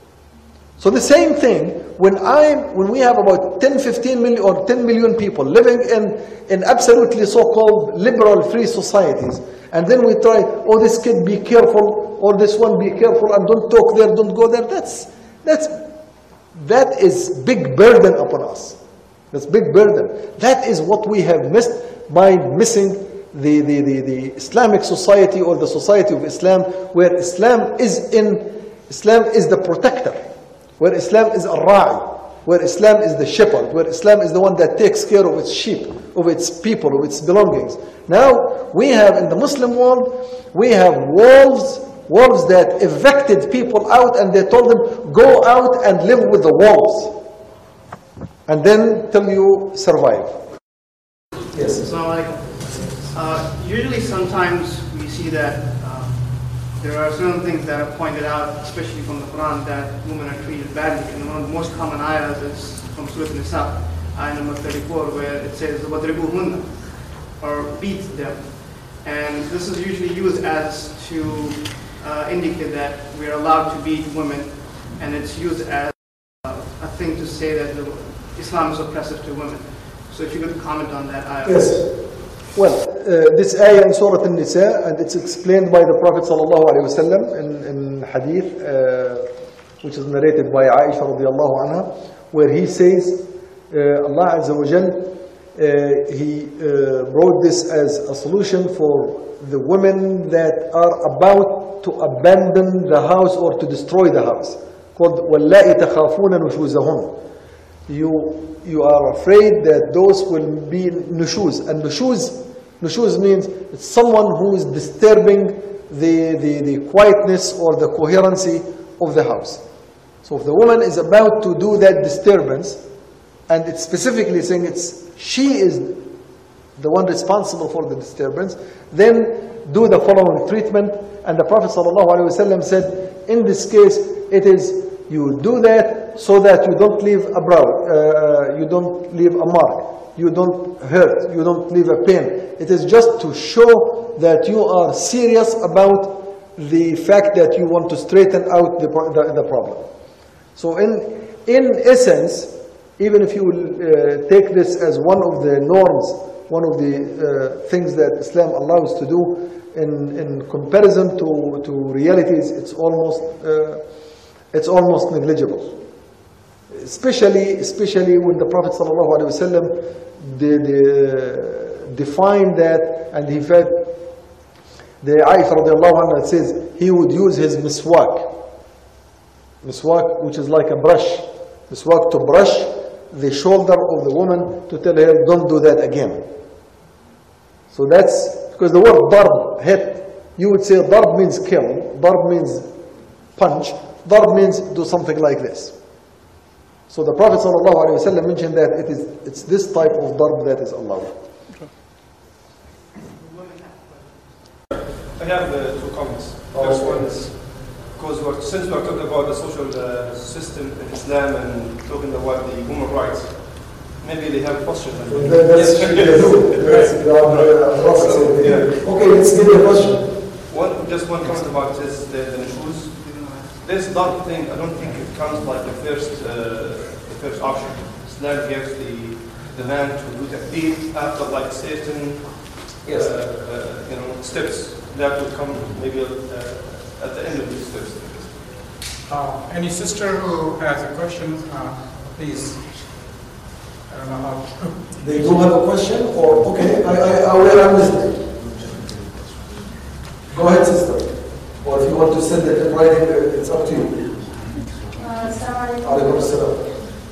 So the same thing, when I, when we have about ten, fifteen million or ten million people living in, in absolutely so-called liberal free societies, and then we try, oh, this kid be careful, or this one be careful, and don't talk there, don't go there, that's, that's, that is big burden upon us. That's big burden. That is what we have missed by missing The, the, the, the Islamic society or the society of Islam, where Islam is in, Islam is the protector, where Islam is a ra'i, where Islam is the shepherd, where Islam is the one that takes care of its sheep, of its people, of its belongings. Now, we have in the Muslim world, we have wolves, wolves that evicted people out and they told them, go out and live with the wolves. And then till you survive. Yes. Assalamu alaikum. Uh, usually sometimes we see that uh, there are certain things that are pointed out, especially from the Quran, that women are treated badly. And one of the most common ayahs is from Surah Nisa, ayah number thirty-four, where it says, وَضْرِبُوهُنَّ, or beat them. And this is usually used as to uh, indicate that we are allowed to beat women, and it's used as uh, a thing to say that the, Islam is oppressive to women. So if you could comment on that ayah. Yes. Well, uh, this ayah in Surah An-Nisa, and it's explained by the Prophet sallallahu alaihi wasallam in, in hadith, uh, which is narrated by Aisha radiallahu anha, where he says, uh, Allah Azza wa Jal, uh, he uh, brought this as a solution for the women that are about to abandon the house or to destroy the house, called وَاللَّائِ تَخَافُونَ نُشُوزَهُنَّ. you, you are afraid that those will be nushuz. And nushuz, nushuz means it's someone who is disturbing the, the, the quietness or the coherency of the house. So if the woman is about to do that disturbance, and it's specifically saying it's she is the one responsible for the disturbance, then do the following treatment. And the Prophet ﷺ said, in this case, it is you do that so that you don't leave a brow, uh, you don't leave a mark, you don't hurt, you don't leave a pain. It is just to show that you are serious about the fact that you want to straighten out the, the, the problem. So in, in essence, even if you uh, take this as one of the norms, one of the uh, things that Islam allows to do, in, in comparison to, to realities, it's almost, uh, it's almost negligible. Especially, especially when the Prophet ﷺ de, de, defined that, and he said, the Aisha radiallahu anha, it says, he would use his miswak. Miswak, which is like a brush. Miswak to brush the shoulder of the woman to tell her, don't do that again. So that's, because the word darb, hit, you would say darb means kill, darb means punch, darb means do something like this. So the Prophet ﷺ mentioned that it is, it's this type of darb that is allowed. I have uh, two comments. First one is, because we're, since we're talking about the social uh, system in Islam and talking about the human rights, maybe they have questions. That's okay, let's get the question. One, just one comment about this, the, the nushuz. This dark thing, I don't think it comes like the first, uh, the first option. Islam gives the, the man to do the deed after like certain yes. uh, uh, you know, steps. That will come maybe uh, at the end of these steps. Uh, any sister who has a question, uh, please. I don't know how. They do have a question, or okay, I, I, I will, I'm listening. Go ahead, sister. Or if you want to send it in writing, it's up to you. Uh, sorry. Alaikum assalam.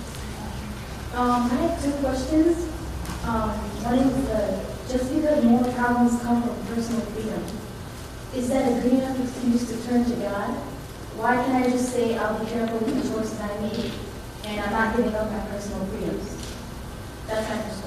Um, I have two questions. Um, one is uh, just because more problems come from personal freedom, is that a good enough excuse to turn to God? Why can't I just say I'll be careful with the choices I make and I'm not giving up my personal freedoms? That's my first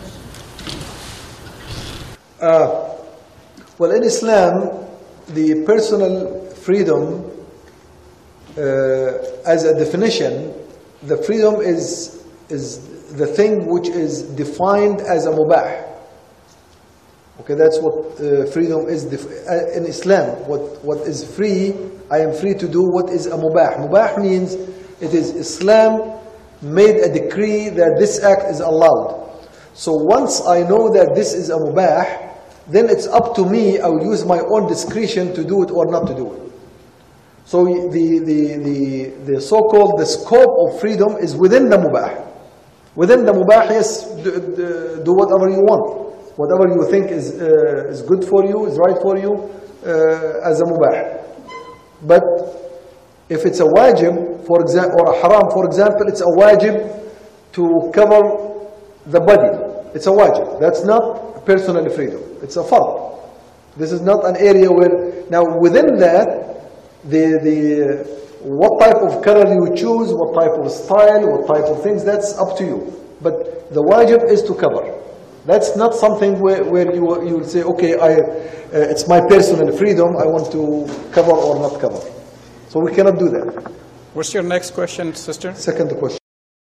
question. Uh, well, in Islam, the personal freedom, uh, as a definition, the freedom is, is the thing which is defined as a mubah. Okay, that's what uh, freedom is uh, in Islam. What, what is free, I am free to do what is a mubah. Mubah means it is Islam made a decree that this act is allowed. So once I know that this is a mubah, then it's up to me, I will use my own discretion to do it or not to do it. So the, the, the, the so-called, the scope of freedom is within the mubah. Within the mubah, yes, do, do whatever you want. Whatever you think is, uh, is good for you, is right for you, uh, as a mubah. But if it's a wajib, for example, or a haram, for example, it's a wajib to cover the body. It's a wajib. That's not personal freedom. It's a fard. This is not an area where, now within that, the, the, what type of color you choose, what type of style, what type of things, that's up to you. But the wajib is to cover. That's not something where, where you, you will say, okay, I, uh, it's my personal freedom, I want to cover or not cover. So we cannot do that. What's your next question, sister? Second question.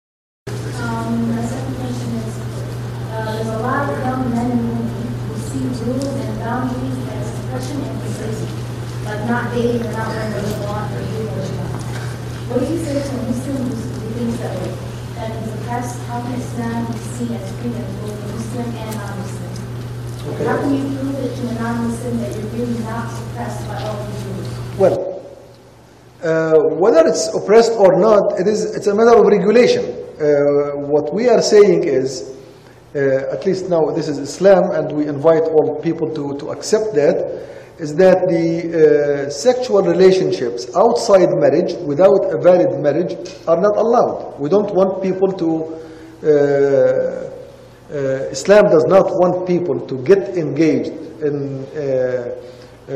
Um, my second question is, uh, there's a lot of young men and women who see rules and boundaries as suppression and restriction, like not dating or not wearing what they want or doing what they want. What do you say to a Muslim who thinks that way? That is oppressed, how can Islam be seen as freedom for both Muslim and non-Muslim? Okay. How can you prove it to a non-Muslim that you're really not suppressed by all these rules? Well, uh, whether it's oppressed or not, it is, it's a matter of regulation. Uh, what we are saying is, uh, at least now this is Islam and we invite all people to, to accept that, is that the uh, sexual relationships outside marriage, without a valid marriage, are not allowed. We don't want people to uh, uh, Islam does not want people to get engaged in uh, uh,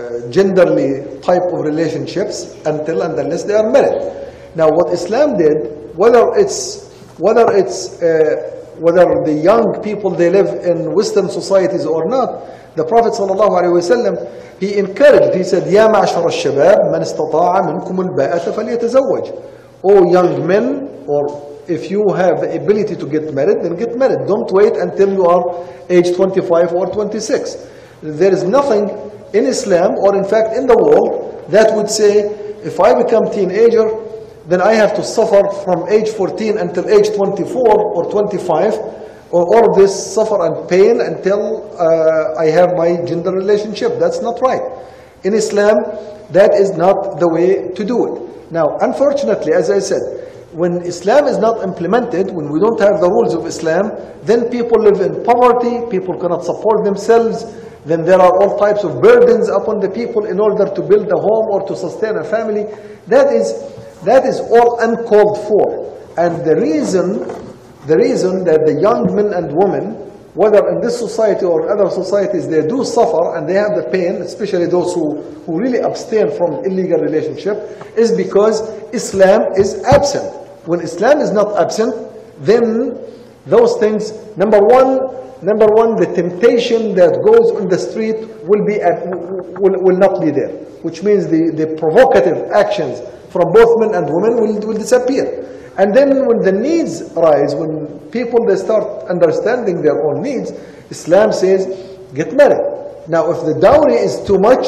genderly type of relationships until and unless they are married. Now, what Islam did, whether it's whether it's uh, whether the young people they live in Western societies or not, the Prophet sallallahu alaihi wasallam, he encouraged. He said, "Ya ma'ashar al-shabab, man istata'a minkum al-ba'ata falyatazawwaj." Oh, young men, or if you have the ability to get married, then get married. Don't wait until you are age twenty-five or twenty-six. There is nothing in Islam, or in fact in the world, that would say, if I become teenager, then I have to suffer from age fourteen until age twenty-four or twenty-five, or all of this suffer and pain until uh, I have my gender relationship. That's not right. In Islam, that is not the way to do it. Now, unfortunately, as I said, when Islam is not implemented, when we don't have the rules of Islam, then people live in poverty, people cannot support themselves, then there are all types of burdens upon the people in order to build a home or to sustain a family. That is, that is all uncalled for. And the reason, the reason that the young men and women, whether in this society or other societies, they do suffer and they have the pain, especially those who, who really abstain from illegal relationship, is because Islam is absent. When Islam is not absent, then those things, number one, number one, the temptation that goes on the street will be at, will, will not be there, which means the, the provocative actions from both men and women will, will disappear. And then when the needs rise, when people they start understanding their own needs, Islam says, get married. Now, if the dowry is too much,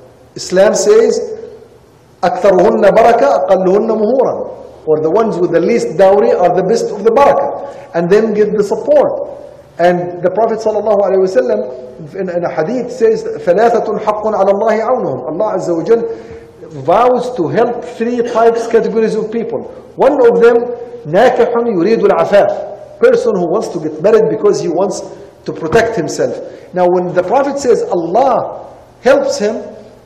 Islam says, أكثرهن بركة أقلهن مهورا, or the ones with the least dowry are the best of the barakah, and then get the support. And the Prophet sallallahu alaihi wasallam in, in a hadith says, ثلاثة حق على الله عونهم. Allah Azza wa Jal vows to help three types, categories of people. One of them, ناكح يريد العفاف, person who wants to get married because he wants to protect himself. Now, when the Prophet says Allah helps him,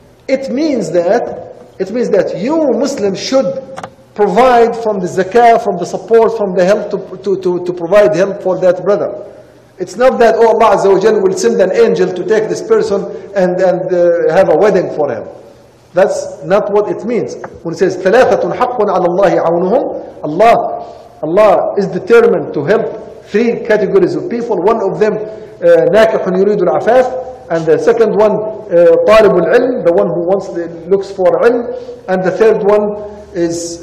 it means that it means that you Muslims should provide from the zakah, from the support, from the help to, to, to, to provide help for that brother. It's not that, oh, Allah Azza wa Jal will send an angel to take this person and, and uh, have a wedding for him. That's not what it means. When it says, ثَلَاثَةٌ حَقٌّ عَلَى اللَّهِ عَوْنُهُمْ, Allah, Allah is determined to help three categories of people. One of them, نَاكِحٌ يُرِيدُ الْعَفَافِ, and the second one, طَالِبُ الْعِلْمِ, the one who wants the, looks for ilm, and the third one is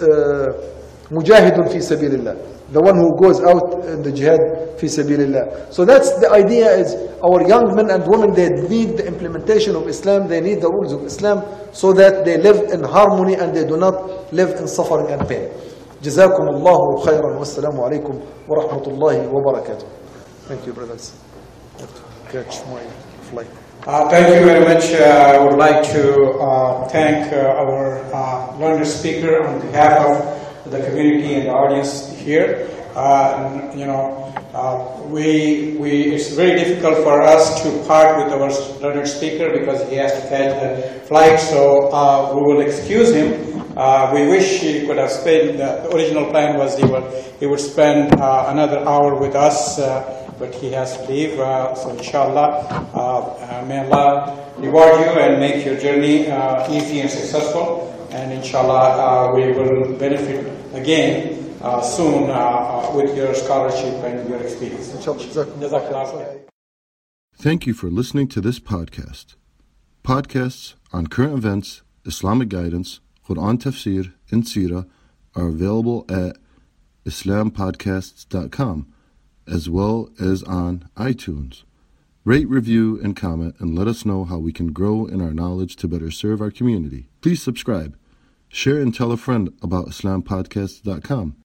مُجَاهِدٌ فِي سَبِيلِ اللَّهِ, the one who goes out in the jihad fi sabilillah. So that's the idea, is our young men and women, they need the implementation of Islam, they need the rules of Islam, so that they live in harmony and they do not live in suffering and pain. جزاكم الله خيرا والسلام عليكم ورحمة الله وبركاته. Thank you, brothers. I have to catch my flight. Uh, thank you very much. Uh, I would like to uh, thank uh, our uh, learned speaker on behalf of the community and the audience here. Uh, you know, uh, we we it's very difficult for us to part with our learned speaker because he has to catch the flight. So uh, we will excuse him. Uh, we wish he could have spent. Uh, the original plan was he would he would spend uh, another hour with us, uh, but he has to leave. Uh, so inshallah, uh, uh, may Allah reward you and make your journey uh, easy and successful. And inshallah, uh, we will benefit again uh, soon uh, uh, with your scholarship and your experience. Thank you for listening to this podcast. Podcasts on current events, Islamic guidance, Quran tafsir, and seerah are available at islam podcasts dot com, as well as on iTunes. Rate, review, and comment, and let us know how we can grow in our knowledge to better serve our community. Please subscribe. Share and tell a friend about islam podcasts dot com.